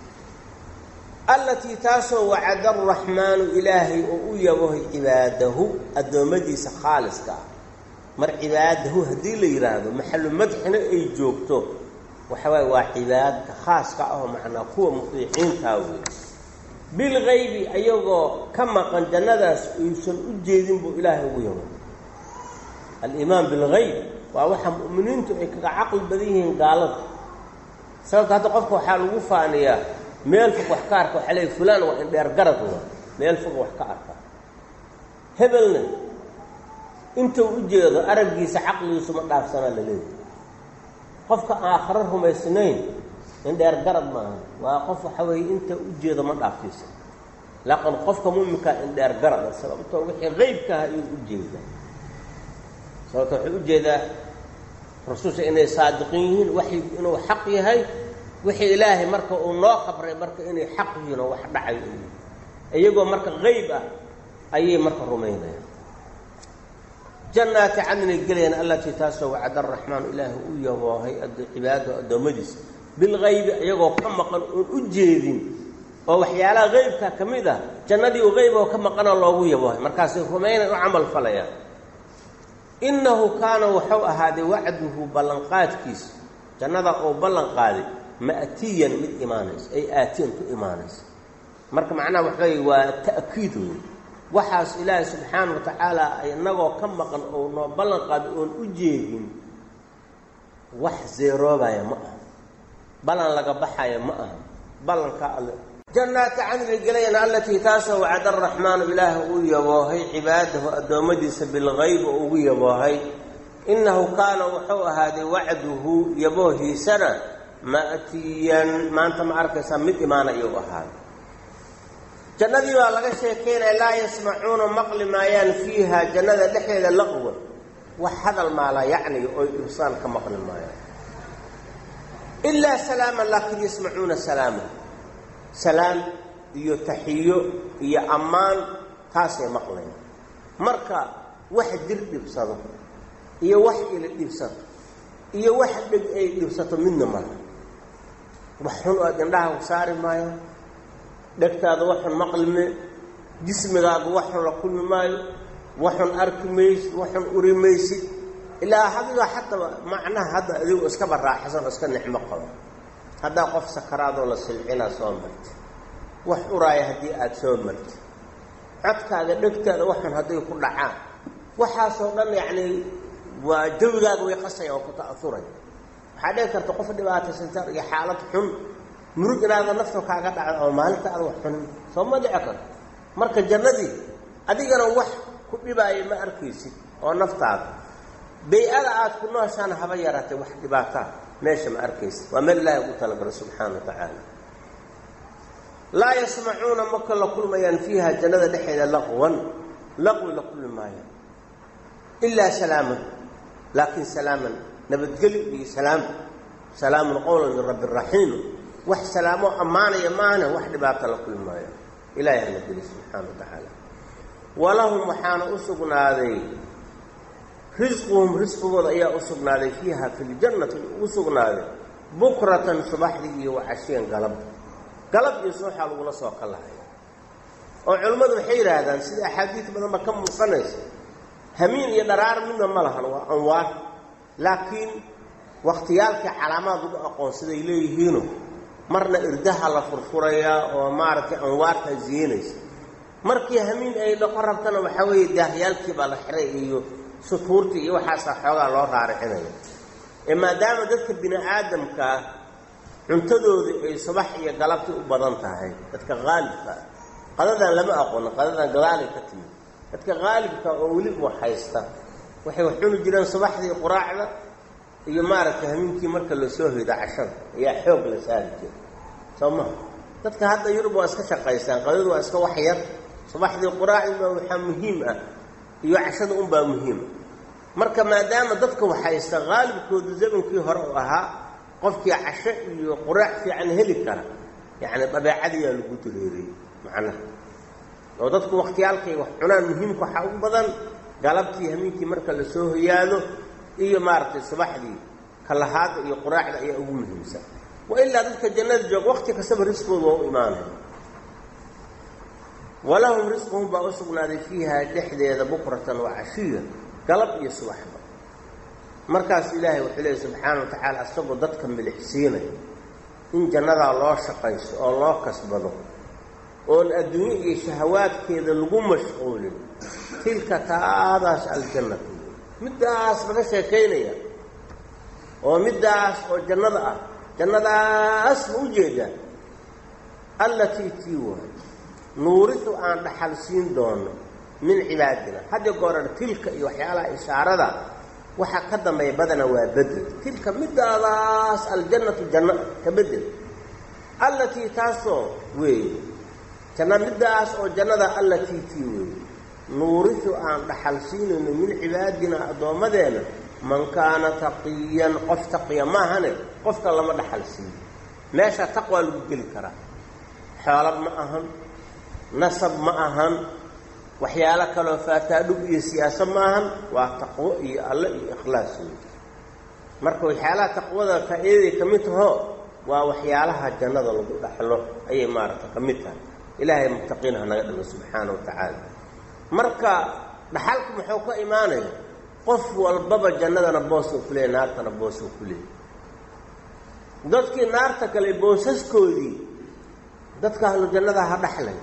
التي تاسو وعد الرحمن إلهي وأويا وهي عباده الدومدي سخالص كا مر عباده هدي لي يرادو محل مدحنا أي جوكتو وحوي وعباد خاص كأهو معنا قوة مطيعين تاوي بالغيب أيوغو كما قن جنداس يسن أجيدين بو إلهي ويوم الإيمان بالغيب ووحا مؤمنين تؤكد عقل بديهن قالت سألت هذا قفك وحال وفانيا ميلفق وحكارك وحالي فلان وإن دير قرطوا ميلفق وحكارك هبلنا انتو أجيد أرقيس عقل يسمى الله سنة لليه قفك آخرهم السنين إن دير قرض معه وقف حوي أنت أجيد ما تعرفيس لكن قفك ممك إن دير قرض السلام توقع غيبك أجيد سواء أجيد رسول إنه صادقين وحي إنه حقي هاي وحي إلهي مركه الله خبر مركه إنه حقي إنه واحد دعي أيجو مركه غيبة أي مركه رومينا جنات عدن الجليان التي تاسو وعد الرحمن إله ويا وهي العباد الدمجس بالغيب يقول كم قن أجيدين ووحيالا غيبك كميدا جندي وغيبه وكم قن الله ويا وهي مركز رومينا وعمل فليا إنه كان وحو هذا وعده بلنقات كيس جندا أو بلنقات مأتيا من إيمانس أي آتين تو إيمانس مرك معنا وحي وتأكيد وحاس إله سبحانه وتعالى إنه كم قن أو بلنقات أن أجيدين وحزي ربا يا مأه بلن لك بحايا مأه بلن كأل جنات عدن الجليان التي تاسو وعد الرحمن إله ويا وهي عباده الدومدس بالغيب ويا وهي إنه كان وحو هذا وعده يبوه سنة مأتيا ما أنت معركة سميت إيمانا يوهان جنة والله شيكين لا يسمعون مقل ما ين فيها جنة لحية اللغو وحذا ما لا يعني إنسان كمقل ما ين إلا سلاما لكن يسمعون سلاما سلام يتحيو يا أمان تاسي مقلين مركا واحد دير بصدق يا واحد اللي بصدق يا واحد اللي بصدق منه ما وحن أجنده وصار مايو دكتور هذا وحن مقلم جسم هذا وحن لكل مايو وحن أركميس وحن أوريميس إلى هذا حتى معنى هذا ذو إسكبر راحسن إسكن نحمة قلم هذا قف سكرات ولا سلعنا صومت وحن راي هدي أد صومت عدك هذا دكتور وحن هدي كل عام وحاسونا يعني وجودك ويقصي وكتأثري حدا كرت قف دبات سنتر يا حالة حن مرق إلى هذا نفسه كعقد أو مالك أروح حن ثم دعك مرك الجنة دي أديك أنا وح كل باي ما أركيسي أو نفتح بيئات كلها عشان حبيرات وح دباتها ماشي ما أركيسي ومن لا يقول سبحانه وتعالى لا يسمعون مكلا كل ما ينفيها الجنة دحيل لغوا لغو لكل ما ين إلا سلاما لكن سلاما نبتقل به سلام سلام قولا من رب الرحيم وح سلامه أمانة يمانة وحد باقى لكل ما ين إلهي النبي سبحانه وتعالى ولهم محانا أسقنا هذه رزقهم رزق وضعية أسقنا هذه فيها في الجنة أسقنا هذه بكرة صباح ذي وعشين قلب قلب يسوح على الله سوى الله وعلماء الحيرة هذا سيدي أحاديث بدل ما كم مصنس همين يدرار من الملهن وأنوار لكن واختيارك علامات أقوى سيدي إليه هنا مرنا إردها على فرفوريا ومارك أنوار تزيينيس مركي همين أي لقربتنا وحوي داهيالك بالحرية سطورتي وحاسة حوالي الله رارحنا إما دام ذلك بنا آدم كا cuntadooda ay subax iyo galabtii u badan tahay dadka qaalibka qadadan lama aqoon qadadan galaali ka timi dadka qaalibka oo wali wax haysta waxay wax cuni jireen subaxdii quraacda iyo maarka haminkii marka la soo heedo cashada ayaa xoog la saari jiray soma dadka hadda Yurub waa iska shaqaystaan qadadu waa iska wax yar subaxdii quraacda waxa muhiim ah iyo cashada un baa muhiim marka maadaama dadka wax haysta qaalibkoodu zamankii hore u ahaa qofkii casho iyo quraac fiican heli kara yaani dabeecadii yaa lagu tuleeyay macna oo dadku waqtiyalkay wax cunaan muhiimka waxa ugu badan galabtii haminkii marka la soo hoyaado iyo maartay subaxdii kalahaad iyo quraacda ayaa ugu muhiimsan wa illa dadka jannada joog waqti kasaba risqooda oo iimaanay walahum rizquhum ba'usqnadi fiha dhixdeeda bukratan wa ashiya galab iyo subaxba markaas ilaahay wuxuu leeyahay subhanahu wa ta'ala asagoo dadka milixsiinay in jannada loo shaqaysto oo loo kasbado oo adduunyo iyo shahawaadkeeda lagu mashquulin tilka taadaas aljannatu midaas laga sheekeynaya oo midaas oo jannada ah jannadaas u jeeda allati tiwa nuuritu aan dhaxal siin doono min cibaadina hadda gooran tilka iyo waxyaalaha ishaarada waxa ka dambeey badana waa bedel tilka midaas aljannatu janna ka bedel allati taaso weey janna midaas oo jannada allati ti weey nuuritu aan dhaxal siinayno min cibaadina adoomadeena man kaana taqiyan qof taqiya ma ahane qofka lama dhaxal siin meesha taqwa lagu geli karaa xaalad ma ahan nasab ma ahan waxyaalo kale faataa dhub iyo siyaasad ma ahan waa taqwo iyo alla iyo ikhlaas marka waxyaalaha taqwada ka eeday kamid taho waa waxyaalaha jannada lagu dhaxlo ayay maarta kamid tahay ilaahay muttaqiinha naga dhigo subhanahu wa ta'ala marka dhaxalku muxuu ka iimaanay qof walbaba jannadana boos u kulay naartana boos u kulay dadkii naarta kale boosaskoodii dadka ahlu jannada ha dhaxlay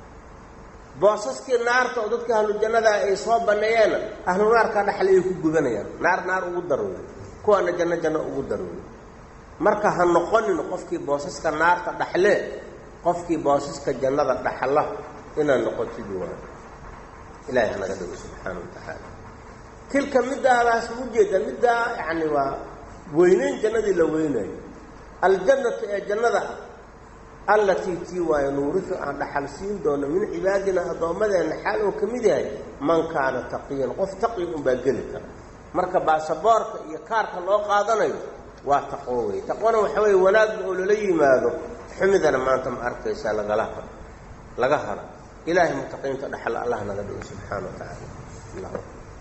boosaskii naarta oo dadka ahlu jannada ay soo baneeyeen ahlu naarka dhaxlay ku gubanayaan naar naar ugu daroolay kuwana janna janna ugu daroolay marka ha noqonin qofkii boosaska naarta dhaxle qofkii boosaska jannada dhaxla inaan noqotid waa ilaahay naga dhigo subhanahu wa ta'ala tilka midaas mujeeda midaa yani waa weynayn jannadii la weynayo aljannatu ee jannada allati tiwa nuuritu aan dhaxal siin doono min cibaadina adoomadeena xal oo kamid yahay man kaana taqiyan qof taqiyan baa gali kara marka baasaboorka iyo kaarka loo qaadanayo waa taqwo way taqwana waxa way wanaag oo la yimaado xumidana maanta ma arkaysa laga laha laga hara ilaahi muttaqiinta dhaxal allah naga dhigo subhanahu wa ta'ala allah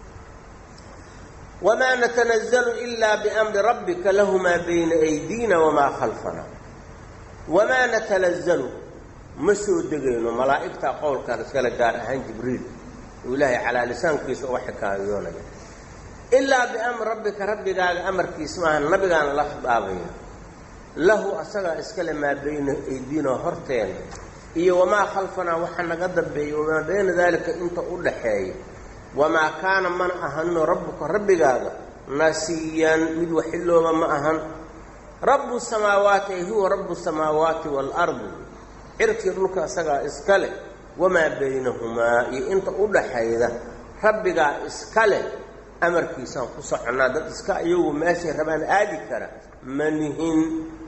وما نتنزل إلا بأمر ربك له ما بين أيدينا وما خلفنا وما نتنزل مسود دقينه ملائكة قول كان سكالة قال أهان جبريل وإلهي على لسان كيس وحكا يونا إلا بأمر ربك ربي قال أمر كيس ما النبي قال الله خطابين له أسرع إسكالة ما بين أيدينا وهرتين إيه وما خلفنا وحنا قدر بي وما بين ذلك أنت أقول حي وما كان من أهن ربك ربي قال نسيا مد وحلو ما أهن rabbu samaawaati huwa rabbu samaawaati waalardi cirkii dhulka isagaa iska leh wamaa baynahumaa iyo inta u dhaxayda rabbigaa iska leh amarkiisaan ku soconnaa dad iska iyagu meeshay rabaan aadi kara ma nihin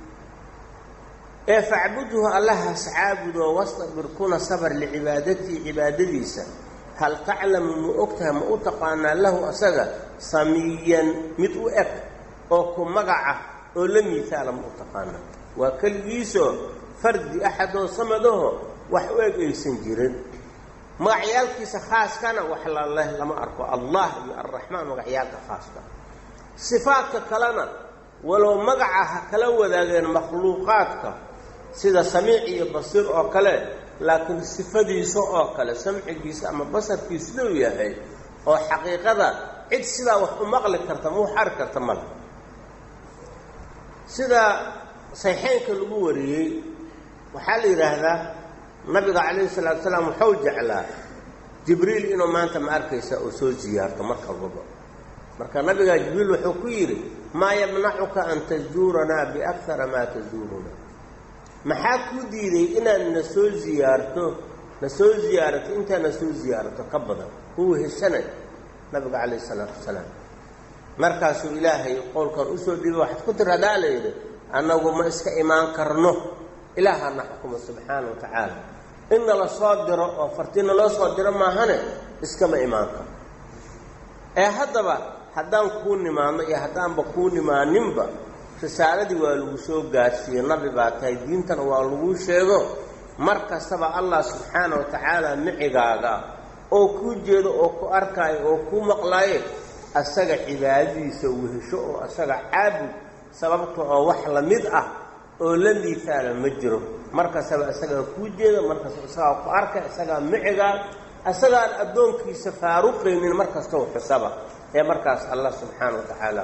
ee facbudhu allahaas caabudoo wastabir kuna sabar licibaadatii cibaadadiisa hal taclamu ma ogtaha ma u taqaanaa lahu asaga samiyan mid u eg oo ku magaca oo la miihaala ma u taqaanaa waa keligiisoo fardi axadoo samadaho wax u eg aysan jirin magacyaalkiisa khaaskana wax laleh lama arko allah iyo arraxmaan magacyaalka khaaska sifaadka kalena walow magaca ha kala wadaageen makhluuqaadka sida samiic iyo basiir oo kale laakiin sifadiisa oo kale samcigiisa ama basarkiisa siduu yahay oo xaqiiqada cid sidaa wax u maqli karta ma wax arki karta male sida saxiixeynka lagu wariyey waxaa la yidhaahdaa nabiga calayhi salaatu salaam wuxuu jeclaa jibriil inuu maanta ma arkaysa oo soo ziyaarto mar kalbaba marka nabigaa jibriil wuxuu ku yidhi maa yamnacuka an tazuuranaa biakara maa tazuuruna maxaa kuu diiday inaad na soo ziyaarto na soo ziyaarato intaa na soo ziyaarato ka badan kuu heshanay nabiga calayhi salaatu wasalaam markaasuu ilaahay qowlkan usoo dhiibay waxaad ku tiri hadaa la yidhi annagu ma iska imaan karno ilaahana xukuma subxaana wa tacaala inna la soo diro oo fartiina loo soo diro maahane iskama imaan karno ee haddaba haddaan kuu nimaadno iyo haddaanba kuu nimaaninba risaaladii waa lagu soo gaarsiiyey nabi baa tahay diintana waa lagu sheego mar kastaba allah subxaana wa tacaala micigaaga oo kuu jeedo oo ku arkaayo oo kuu maqlaayo asaga cibaadadiisa wehesho oo asaga caabud sababta oo wax la mid ah oo la miihaala ma jiro mar kastaba isagaa kuu jeedo mar kastaba isagaa ku arkay isagaa micigaa isagaan addoonkiisa faaruqaynin mar kastoo xusaba ee markaas allah subxaana wa tacaala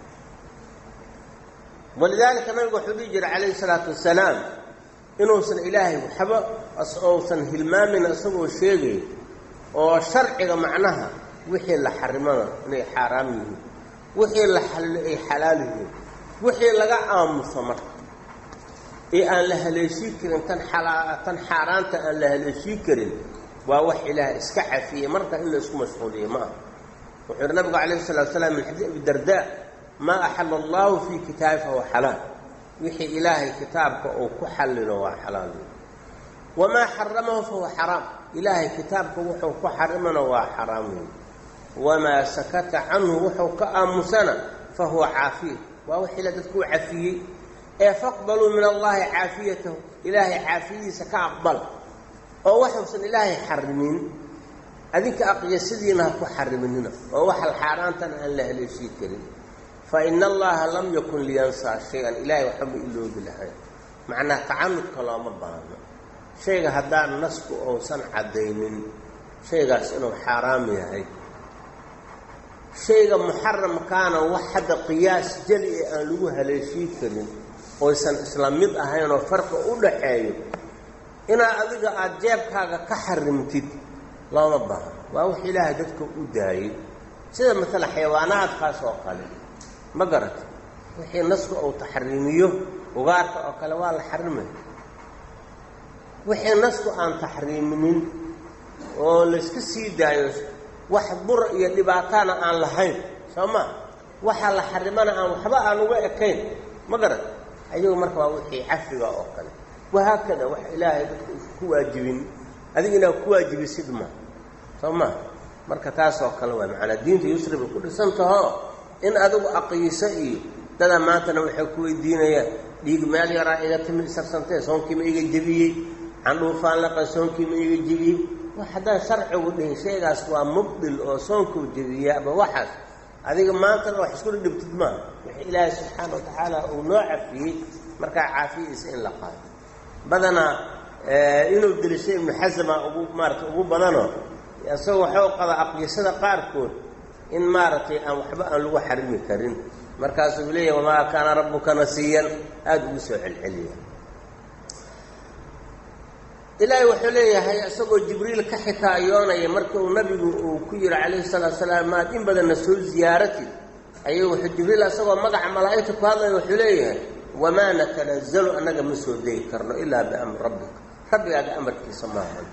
walidaalika nabigu wuxuu dhihi jiray calayhi salaatu wasalaam inuusan ilaahay waxba ousan hilmaamin isagoo sheegay oo sharciga macnaha wixii la xarimana inay xaaraam yihiin wixii la xalilo ay xalaal yihiin wixii laga aamuso marka ee aan la haleeshii karin tan xalaa tan xaaraanta aan la haleeshii karin waa wax ilaahay iska cafiyey marka in la isku mashquuliyo ma aha wuxuu yidhi nabigu calayhi salatu wasalaam min xadiis abi dardaa maa axala allahu fii kitaabi fahuwa xalaal wixii ilaahay kitaabka uu ku xallilo waa xalaal wamaa xaramahu fahuwa xaraam ilaahay kitaabka wuxuu ku xarimana waa xaraam wamaa sakata canhu wuxuu ka aamusana fahuwa caafiya waa wax ila dadku u cafiyey ee faqbaluu min allahi caafiyatahu ilaahay caafiyadiisa ka aqbal oo waxuusan ilaahay xarimin adinka aqyasadiina ha ku xariminina oo waxa xaaraantana aan la haleeshii karin fa ina allaha lam yakun liyansaa shay-an ilaahay waxba iloobi lahayn macnaa tacanudka looma baahno shayga haddaan nasku uusan caddaynin shaygaas inuu xaaraam yahay shayga muxaramkaana wax hadda qiyaas jali ee aan lagu haleeshii karin oysan isla mid ahayn oo farqa u dhaxeeyo inaad adiga aada jeebkaaga ka xarimtid looma baahno waa wax ilaahay dadka u daayey sida matala xayawaanaadkaas oo kale ma garata wixii nasku uu taxriimiyo ugaarka oo kale waa la xarimay wixii nasku aan taxriiminin oo layska sii daayo wax bur iyo dhibaatana aan lahayn soo ma waxa la xarimana aan waxba aan uga ekayn ma garata ayagu marka waa wixii cafiga oo kale wahaakada wax ilaahay dadka ku waajibin adiga inaad ku waajibisid ma soo ma marka taas oo kale waa macna diinta yusri ku dhisan tahay in adigu aqiisa iyo dada maantana waxay ku weydiinayaan dhiig meel yaraa iga timid sarsantay soonkii ma iga jabiyey candhuufaan la qasoonkii ma iga jabiyey wax haddaan sharcigu dhihin shaygaas waa mubdil oo soonkuu jabiya aba waxaas adiga maantana wax isku dhibtid maaha wixii ilaahay subxaana wa tacaala uu noo cafiyey markaa caafiyadiisa in la qaado badanaa inuu dilishay ibnu xasama ugu maaragtay ugu badano isagoo waxuu qaba aqyasada qaarkood in maaragtay aan waxba aan lagu xarimi karin markaasuu leeyahay wamaa kaana rabbuka nasiyan aada ugu soo celceliya ilaahay wuxuu leeyahay isagoo jibriil ka xikaayoonaya marka uu nabigu uu ku yidhi calayhi salaatu salaam maad in badanna soo ziyaaratid ayuu wuxuu jibriil isagoo magaca malaa'igta ku hadlaya wuxuu leeyahay wamaa natanazzalu annaga ma soo degi karno ilaa biamri rabbika rabbigaaga amarkiisa maahan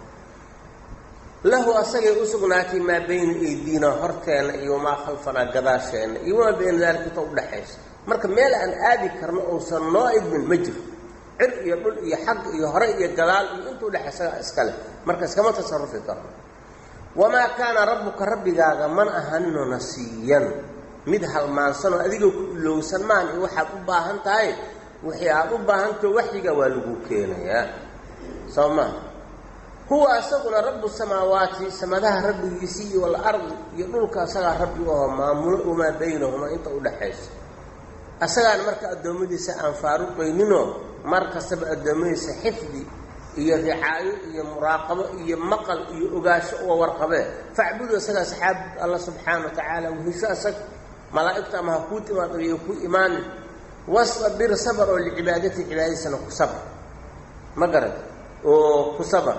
lahu asagay u sugnaatay maa bayna aydiina horteena iyo wamaa khalfanaa gadaasheenna iyo wamaa bayna daalika inta u dhexaysa marka meel aan aadi karno uusan noo idmin ma jiro cir iyo dhul iyo xag iyo hore iyo gadaal iyo intuu dhexaysaga iska leh marka iskama tasarufi karno wamaa kaana rabbuka rabbigaaga man ahanino nasiyan mid halmaansanoo adiga ku ilowsan maan iyo waxaad u baahan tahay wixii aad u baahantaho waxyiga waa lagu keenayaa soo maha huwa asaguna rabbu samaawaati samadaha rabbigiisii iyo walardi iyo dhulka asagaa rabbi oo maamulo wamaa baynahuma inta u dhexaysa asagaan marka addoommadiisa aan faaruqayninoo mar kastaba addoommadiisa xifdi iyo ricaayo iyo muraaqabo iyo maqal iyo ogaasho uga warqabee facbudu asagaa saxaabud alla subxaana wa tacaala wehesho asag malaa'igta ama ha kuu timaado iyo ku imaanin wastabir sabar oo licibaadati cibaadadiisana ku sabr ma garad oo ku sabar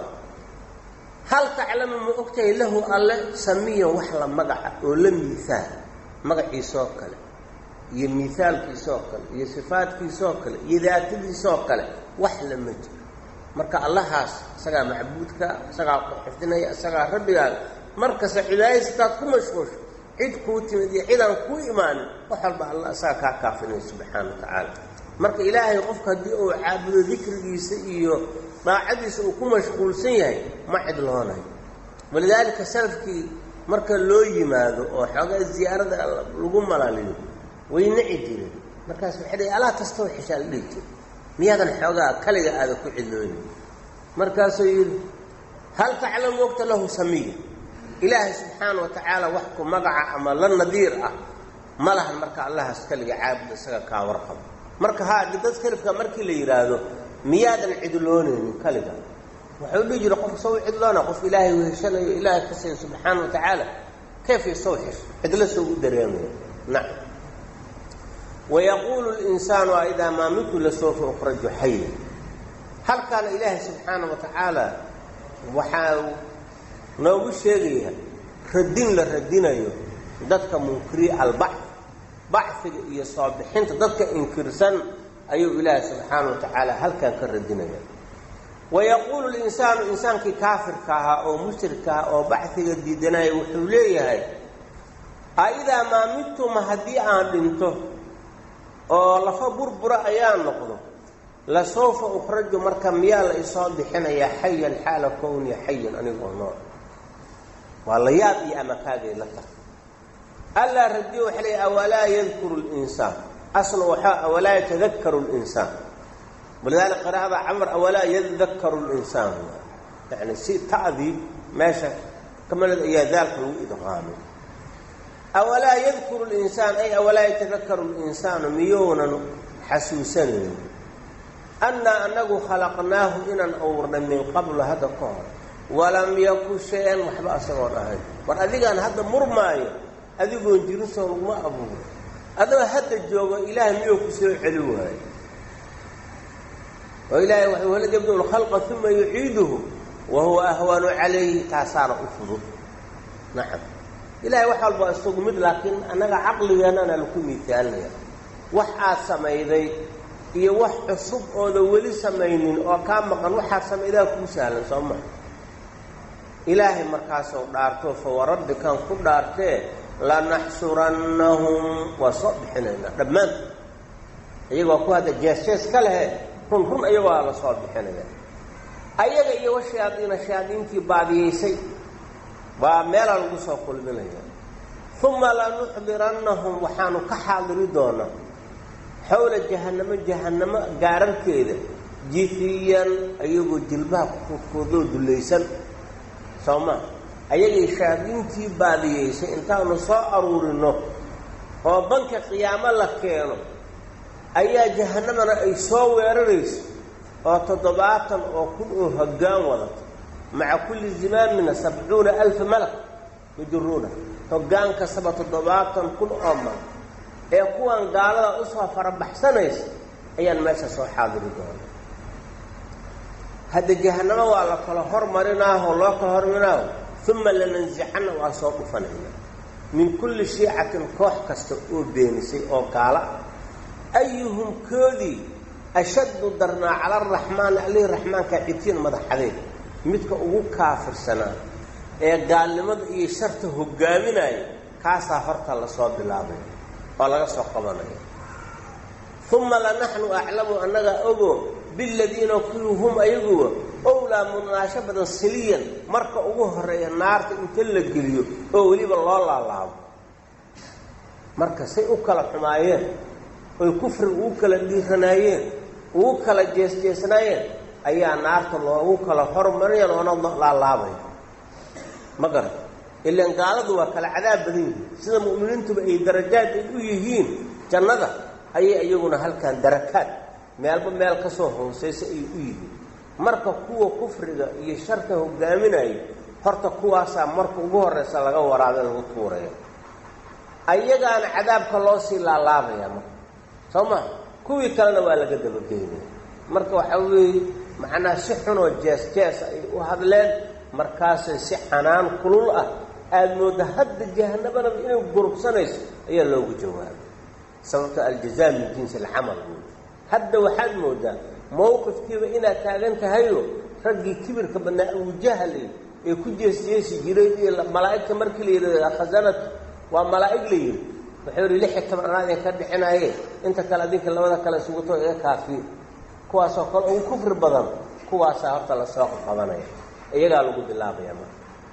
hal taclamu ma ogtahay lahu alle samiyan wax la magaca oo la miihaal magaciisoo kale iyo miihaalkiisoo kale iyo sifaadkiisoo kale iyo daatadiisoo kale wax lama jiro marka allahaas isagaa macbuudka isagaa ku xifdinaya isagaa rabbigaaga markasta cibaadadiisa intaad ku mashquusho cid kuu timid iyo cidaan kuu imaanin wax walba alla isagaa kaa kaafinaya subxaana wa tacaala marka ilaahay qofka haddii uu caabudo dikrigiisa iyo daacadiisa uu ku mashquulsan yahay ma cidloonayo walidaalika salafkii marka loo yimaado oo xoogaa ziyaarada lagu malaaliyo way nici jireen markaas waxay dhahay alaa tastoo xishaa la dhihi jira miyaadan xoogaa kaliga aada ku cidloonin markaasuu yidhi hal taclamu wogta lahu samiya ilaahay subxaana wa tacaala wax ku magaca ama la nadiir ah ma lahan marka allahaas kaliga caabuda isaga kaa warqabo marka haa dad kalifka markii la yidhaahdo miyaadan cidloonaynin kaliga wuxuu dhihi jira qof soo cidloona qof ilaahay weheshanayo ilaahay ka siiyo subxaana wa tacaala kayf yastawxish cidlo soo u dareemayo nacam wayaquulu linsaanu a idaa maa mitu lasawfa ukhraju xaya halkaana ilaahay subxaana wa tacaala waxaa noogu sheegaya radin la radinayo dadka munkiri albac bacfiga iyo soo bixinta dadka inkirsan ayuu ilaahay subxaana wa tacaala halkan ka radinaya wayaquulu linsaanu insaankii kaafirka ahaa oo mushrika ahaa oo bacfiga diidanaya wuxuu leeyahay a idaa maa mituma haddii aan dhinto oo lafa burbura ayaa noqdo la sawfa ukhraju marka miyaa la isoo bixinayaa xayan xaala kowniya xayan anigoo nool waa la yaab iyo amakaagay la tahay allaa radiyo waxa leeyahy awalaa yadkuru linsaan asla waxaa awalaa yatadakaru linsaan walidaalika qiraa'ada camar awalaa yadakaru linsaan yani si ta'dii meesha kamaled ayaa daalka lagu idqaamay awalaa yadkuru linsaan ay awalaa yatadakaru linsaanu miyounan xasuusanaynin annaa anagu khalaqnaahu inaan abuurnay min qablu hadda ka hor walam yaku shay-an waxba asagoon ahayn war adigaan hadda murmaayo adigoon jirin soo laguma abuuro adaba hadda joogo ilaahay miyuu ku soo celi waayo oo ilaahay waxuu walad yabda lkhalqa uma yuciiduhu wa huwa ahwanu calayhi taasaana u fudud nacam ilaahay wax walba isagu mid laakiin annaga caqligeennana laku miitaalinaya wax aad samayday iyo wax cusub ooda weli samaynin oo kaa maqan waxaad samaydaa kuu sahlan soo maha ilaahay markaasoo dhaarto fa warabbikan ku dhaartee lanaxsurannahum waa soo bixinaynaa dhammaantood iyagoo ku hadda jees-jees ka lehe run run iyagoo la soo bixinaya ayaga iyo wa shayaadiina shayaadiintii baadiyaysay baa meelaa lagu soo kulminaya uma lanuxdirannahum waxaanu ka xaadiri doonaa xowla jahannamo jahannamo gaararkeeda jifiyan ayagoo jilbaha kukoodoo dullaysan soo maa ayagay shayaadiintii baadiyaysay intaanu soo aruurino oo banka qiyaamo la keeno ayaa jahannamana ay soo weerarayso oo toddobaatan oo kun oo hoggaan wadato maca kulli zimaamina sabcuuna alfa malak yajuruuna hoggaan kastaba toddobaatan kun oo mal ee kuwan gaalada usoo farabaxsanaysa ayaan meesha soo xaadiri doona hadda jahannamo waa la kala hormarinaaho loo kala hormarinaaho uma lanansicanna waa soo dhufanayna min kulli shiicatin koox kasta oo beenisay oo gaala أيهم كودي أشد درنا على الرحمن عليه الرحمن كعتين مدح عليه متك أو كافر سنة إيه قال لمد إيه شرطه جامناي كاسا فرط الله صاد لابه ولا قصة قبنا ثم لا نحن أعلم أننا أبو بالذين كلهم أيجوا أولى مناشبة صليا مرك أبوه الرئي النار تنتلق اليوم أولي بالله الله الله مرك سيأكل حمايين والكفر أوكل الديخنايين وكل جيس جيسنايين أي النار الله وكل حرم مريان ونضع لا الله مقر إلا إن قالوا وكل عذاب بدين سيدا مؤمنين تبقى درجات يهين جنة أي أيقنا هل كان دركات مالب مال كسوه سيس يهين مركب قوة كفر يشركه جامنا أي فرت قوة سام مركب جوهر رسالة ورا هذا الوطورة أيقنا عذاب كلاسي لا الله يا ما ثم كوي كلنا ولا قد بقيني مركب حوي معنا سحن وجاس جاس وهذا لين مركز سحنان كلها المدهد جهنم أنا بإنه قرب سنة هي اللي جواب سوت الجزاء من جنس العمل حد وحد مودا موقف كيف إنا كأنت هيو رجل كبر كبنا وجهلي يكون جيس جيس جريد الملائكة مركلي خزانة وملائكة لي بحوري لحية كمان هذا كرد حنا إيه أنت كلا ديك اللي وذا كلا سوته إيه كافي كواسا قال أو كفر بدن كواسا هرتلا ساق قبنا إيه إيه قالوا قد الله بيامه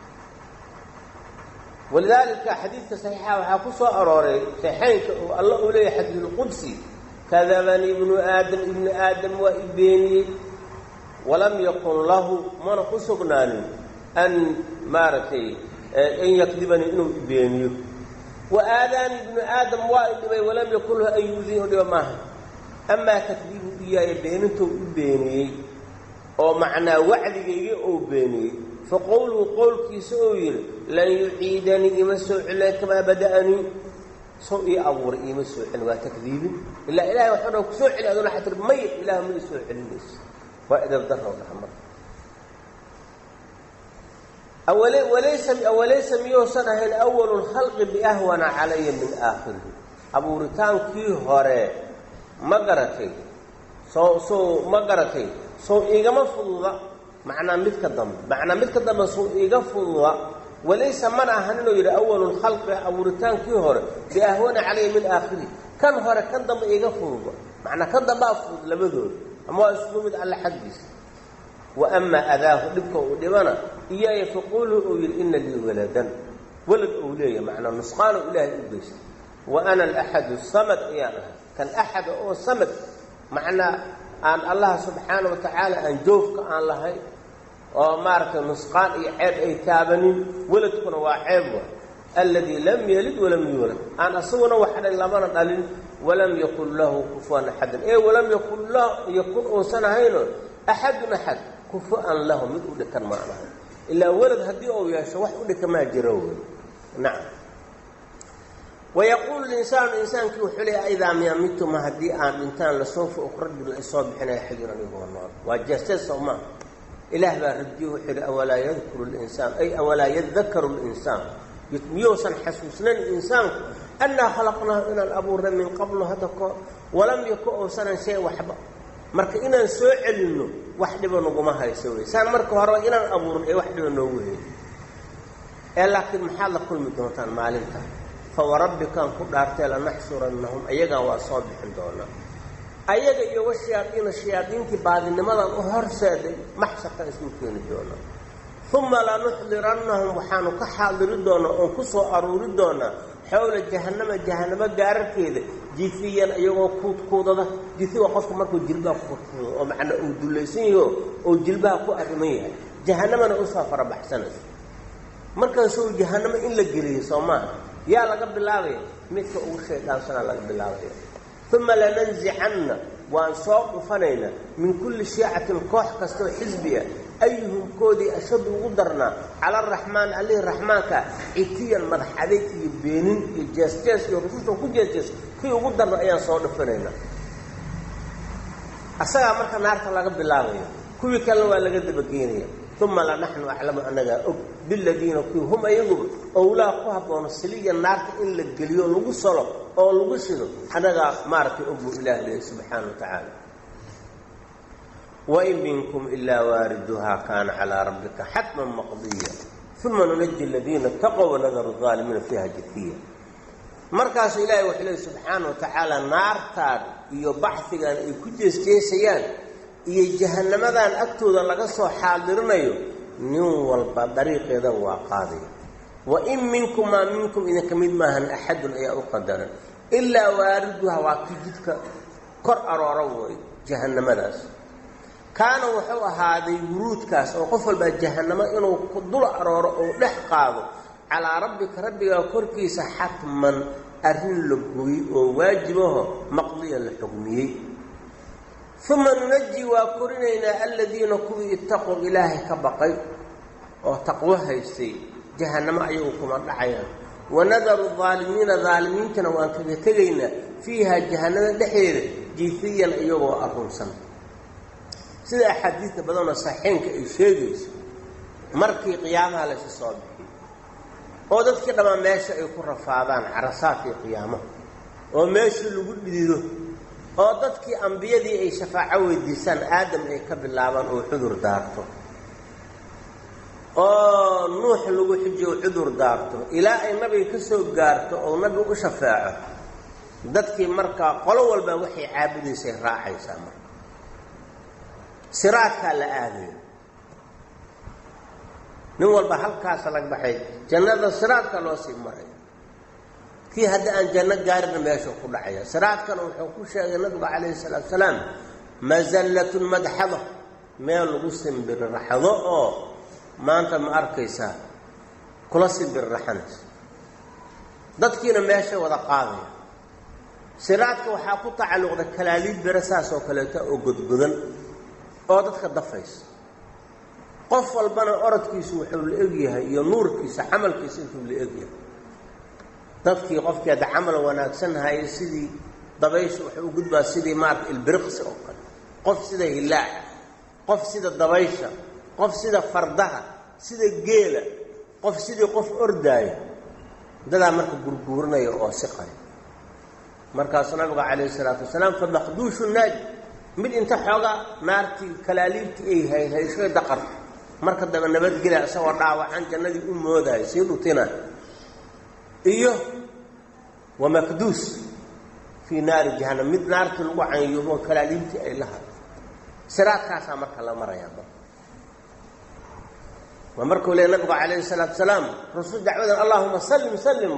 ولذلك حديث صحيح وحاكوس أراري صحيح الله أولي حديث القدسي كذبني ابن آدم ابن آدم وإبني ولم يقل له ما نقصبناني أن مارتي أن يكذبني إنه إبني وآذاني ابن آدم وإبني ولم يقل له أن يؤذيه لما أما تكذيبه إياه بينته إبني أو معنى وعدي أو بيني فقوله قول كيسوير لن يعيدني إمسوع إلا كما بدأني سوء أور إمسوع وتكذيب إلا إله وحده كسوع إلا دون حتى ميت إله من يسوع الناس وإذا بدره محمد أولي وليس أوليس ميو سنة الأول الخلق بأهون علي من آخره أبو رتان كي هراء مقرتي سو سو مقرتي سو إيجا مفروضة معنى متقدم معنى متقدم سوء يقفل وليس منع هنو إلى أول الخلق أو رتان كيهر بأهون عليه من آخره كان هر كان دم يقفل معنى كان دم أفضل لبذول أما أسلوب على حدث وأما أذاه لبكه ودمنا إياه فقوله إن لي ولدا ولد أولي معنى نسخان إله إبليس وأنا الأحد الصمد إيانا كان أحد أو الصمد معنى أن الله سبحانه وتعالى أن جوفك أن الله ومارك النسقان عيب أي تابني ولدكنا وعيب الذي لم يلد ولم يولد أنا صونا وحدا لما قال ولم يقل له كفوا أحد إيه ولم يقل له يكون أنسان هينه أحد أحد كفوا له مثل كان معنا إلا ولد هدي أو يشوح ولك ما جروا نعم ويقول الإنسان الإنسان كي وحلي إذا ما مت ما هدي آن إنسان لسوف أخرج بالإصاب حين يحجرني هو النار وجسس وما إله برديه حلي أولا يذكر الإنسان أي أولا يذكر الإنسان يتميوسا حسوسنا الإنسان أنا خلقناه من الأبور من قبل هدك ولم يكن سنة شيء وحبا مرك إنا نسوع إنه واحد بنقومها يسوي سان مرك هرا إنا الأبور أي واحد بنقوله لكن محل كل مدونتان مالنتا فوربك أن قدرت لنحشرنهم أيجا وأصابح دونا أيجا يوشياطين الشياطين كبعض إنما الأهر ساد محسق اسمه كين دونا ثم لا نحضرنهم وحانك حاضر دونا أنكسوا أرور دونا حول جهنم جهنم جار كذا جيفيا أيجا كود كودا جيفي وقفك مركو جلبا كود ومعنى أودلسينه أو جلبا كو أرمية جهنم أنا أسافر بحسنة مركو شو جهنم إلا جري سما يا لقب الله مثل أول شيء كان سنة لقب الله ثم لننزعن وانصاق فنينا من كل شيعة الكوح كستو حزبية أيهم كودي أشد قدرنا على الرحمن عليه الرحمن كإتيا المدح عليك يبينين الجاستيس يرسوس وكل جاستيس كي قدرنا أيان صوت فنينا أساقا مركا نارتا لقب الله كوي كلوا لقد بقيني ثم لا نحن أعلم أننا بالذين هم يقول أولا قهب ونصلي النار إلا الجليون وقصلوا oo lagu shido anaga maartay ugu ilaahay subhanahu wa ta'ala wa in minkum illa wariduha kana ala rabbika hatman maqdiya thumma nunajji alladhina taqaw wa nadharu adh-dhalimina fiha jithiya markaas ilaahay wuxuu leeyahay subhanahu wa ta'ala naartaad iyo baxsigan ay ku jeesjeesayaan iyo jahannamadan agtooda laga soo xaadirinayo nin walba dariiqeeda waa qaaday wa in minkum ma minkum in kamid maahan ahad ay u qadaran illa wariduha wa kijidka kor arooro way jahannamadaas kaana wuxuu ahaaday wuruudkaas oo qof walba jahannama inuu ku dul arooro oo dhex qaado ala rabbika rabbiga korkiisa hatman arin lagoy oo waajibaho maqdiyan la xukmiyay thumma nunajji wa kurinayna alladheena kuwi ittaqu ilaahi ka baqay oo taqwa haystay jahannama ayuu kuma dhacayaan wa nadaru adh-dhalimina dhaliminta waan kaga tagayna fiha jahannama dhexeeda jiifiyan iyagoo arunsan sida xadiiska badan saxiinka ay sheegayso markii qiyaamaha la soo bixi oo dadkii dhamaan meesha ay ku rafaadaan carasaadkii qiyaamaha oo meesha lagu dhidido oo dadkii ambiyadii ay shafaaco weydiisaan aadam ay ka bilaabaan oo cudur daarto oo nuux lagu xijiyo cudur daarto ilaa ay nabi ka soo gaarto oo nabi u shafaaco dadkii marka qolo walba waxay caabudaysay raacaysa marka siraadka la aaday nin walba halkaas laga baxay jannada siraadka loo sii maray kii hadda aan janno gaarin meesha ku dhacaya siraadkana wuxuu ku sheegay nabiga kaleey salaatu salaam mazallatun madhaba meel lagu simbir raxdo oo maanta ma arkaysa kula simbir raxanas dadkiina meesha wada qaaday siraadka waxa ku tacalluqda kalaaliid barasaas oo kaleeto oo godgodan oo dadka dafays qof walbana orodkiisu wuxuu la egyahay iyo nuurkiisa amalkiisa intuu la egyahay dadkii qofkii hada amal wanaagsan hay sidii dabayshu wuxuu u gudbaa sidii maark ilbirqsi oo kale qof sida hilaac qof sida dabaysha qof sida fardaha sida geela qof sidii qof ordaayo dada marka gurguurnayo oo siqay markaas nabiga kaleey salaatu wasalaam fa maqduushu naaj mid inta xooga naarti kalaaliibti ay hay haysho daqar marka daba nabad gela asoo dhaawacan jannadii u mooday si dhutina iyo wa maqduus fi naar jahannam mid naarti lagu caayo oo kalaaliibti ay lahayd siraadkaas marka la maraya wa markuu leeyahay nabiga kaleey salaatu wasalaam rasuul dacwada allahumma sallim sallim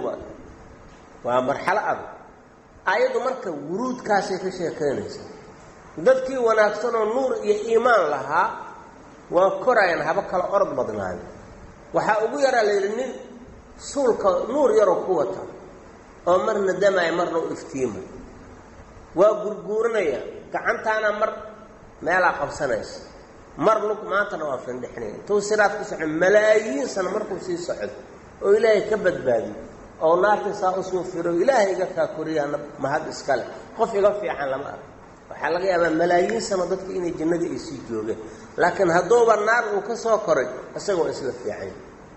wa marxala ad ayadu marka wuruudkaas ay ka sheekeynaysaa dadkii wanaagsan oo nuur iyo iimaan lahaa waa korayaan haba kala orod badnaan waxa ugu yaraa leeyahay suulka nuur yaro ku wata oo marna damay marna u iftiima waa gurguuranaya gacantaana mar meel qabsanaysa mar lug maantana waa findixnay to siraad ku socon malaayiin sana markuu sii socdo oo ilaahay ka badbaadi oo naarta saa u soo firo ilaahay iga ka koriyana mahad iskale qof iga fiican lama arko waxa laga yaabaa malaayiin sana dadka inay jannada ay sii joogeen laakiin hadooba naar uu ka soo koray asagoo isla fiican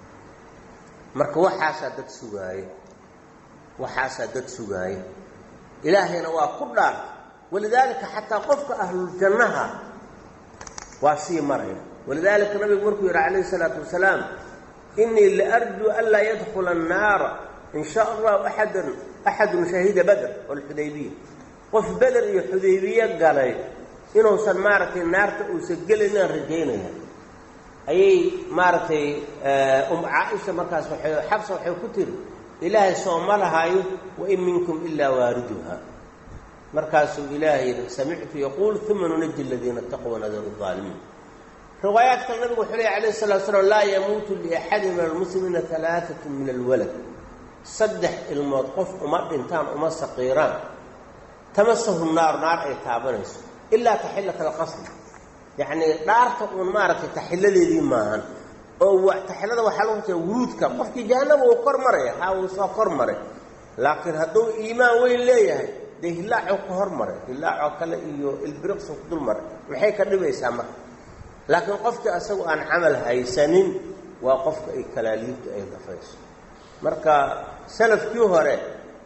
marka waxaasa dad sugaay waxaasa dad sugaay ilaahayna waa ku dhaar walidaalka hatta qofka ahlul jannaha waa sii maray walidaalka nabiga markuu yiri kaleey salaatu wasalaam inni la arju alla yadkhula an-nar in sha Allah ahad ahad shahida badr wal hudaybiyah qof badr iyo hudaybiyah galay inuu san maartay naarta uu sagalina rajaynaya ayay maartay um Aisha markaas waxay xabsa waxay ku tiri ilaahay soo malahayo wa in minkum illa wariduha markaas ilaahay sami'tu yaqul thumma nunajji alladhina taqaw wa nadharu adh-dhalimin riwayat nabiga wuxuu leeyahay alayhi salatu wasallam la yamutu li ahadin min al-muslimina thalathatun min al-walad saddex ilmood qof uma dhintaan uma saqiiraan tamassahu an-nar nar ay taabanayso illa tahillat al-qasr yani daarta uu maartay tahilladeedii maahan oo wax tahillada waxa lagu jeedaa wuruudka qofkii jahannama uu kor maray ha uu soo kor maray laakiin haduu iimaan weyn leeyahay dehilaaco ku hor maray ilaaco kale iyo ilbirqs ku dul maray maxay ka dhibaysaa marka laakiin qofkii asagu aan amal haysanin waa qofka ay kalaaliibta ay dafayso marka salafkii hore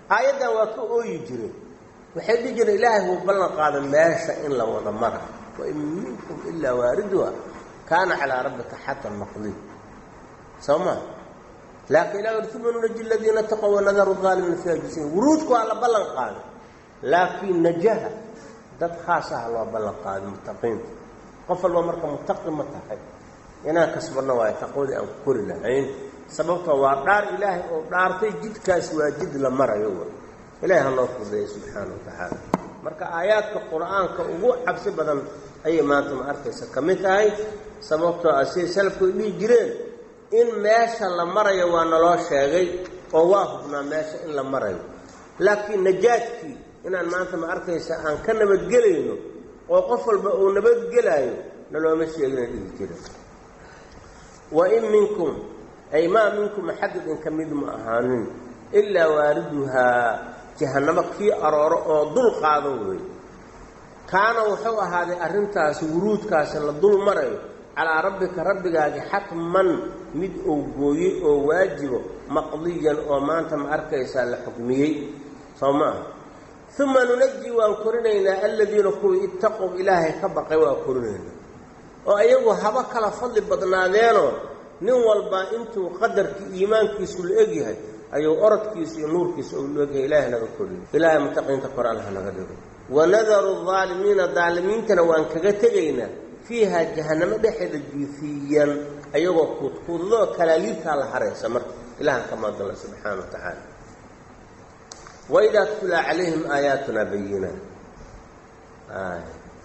آيادا وكو يجري وحيد يجري إلهي هو بلن قادم ماشا إن لو ضمرها وإن منكم إلا واردها كان على ربك حتى المقضي سوما لكن لا ثم ننجي الذين اتقوا ونذر الظالمين فيها جثيا ورودكم على بلن قادم لكن نجاها dad khaas ah loo ballan qaaday muttaqiin qof walba marka muttaqin ma tahay inaan kasbana waa taqoodi aan kori lahayn sababtoo waa dhaar ilaahay oo dhaartay jidkaas waa jid la marayo ilaahay Allah fudeeyay subhanahu wa ta'ala marka aayaadka quraanka ugu cabsi badan ay maanta ma arkaysa kamid tahay sababtoo asii salafku dhigi jireen in meesha la marayo waa naloo sheegay oo waa hubnaa meesha in la marayo laakiin najaadkii inaan maanta ma arkaysa aan ka nabad gelayno oo qof walba uu nabad gelayo nalooma sheegin dhigi jira wa in minkum ay ma minkum haddin kamid ma ahaanin illa wariduha jahannama ki arooro oo dul qaado way kaana wuxuu ahaaday arintaas wuruudkaas la dul marayo ala rabbika rabbigaaga hatman mid oo gooyay oo waajibo maqdiyan oo maanta ma arkaysa la xukmiyay sawma ثم ننجي وانكرنا الذين كانوا اتقوا إلهي كبقى وانكرنا وأيقوا هبك لفضل بدنادينه نوال با انتو قدرك إيمانك سلقها أيو أردك نورك سلقها إلهي نغكرنا إلهي متقين تقرأ لها نغدر ونذر الظالمين الظالمين كانوا وانكغتغينا فيها جهنم بحيث جيثيا أيقوا قد قد الله كلاليك على حريصة مرت إلهي كما الله سبحانه وتعالى وإذا تتلى عليهم آياتنا بينات آه.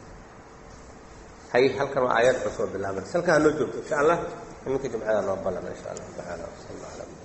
هاي هل كانوا آيات رسول الله بس هل كانوا نجوم إن شاء الله منك جمعنا ربنا إن شاء الله تعالى وصلى الله على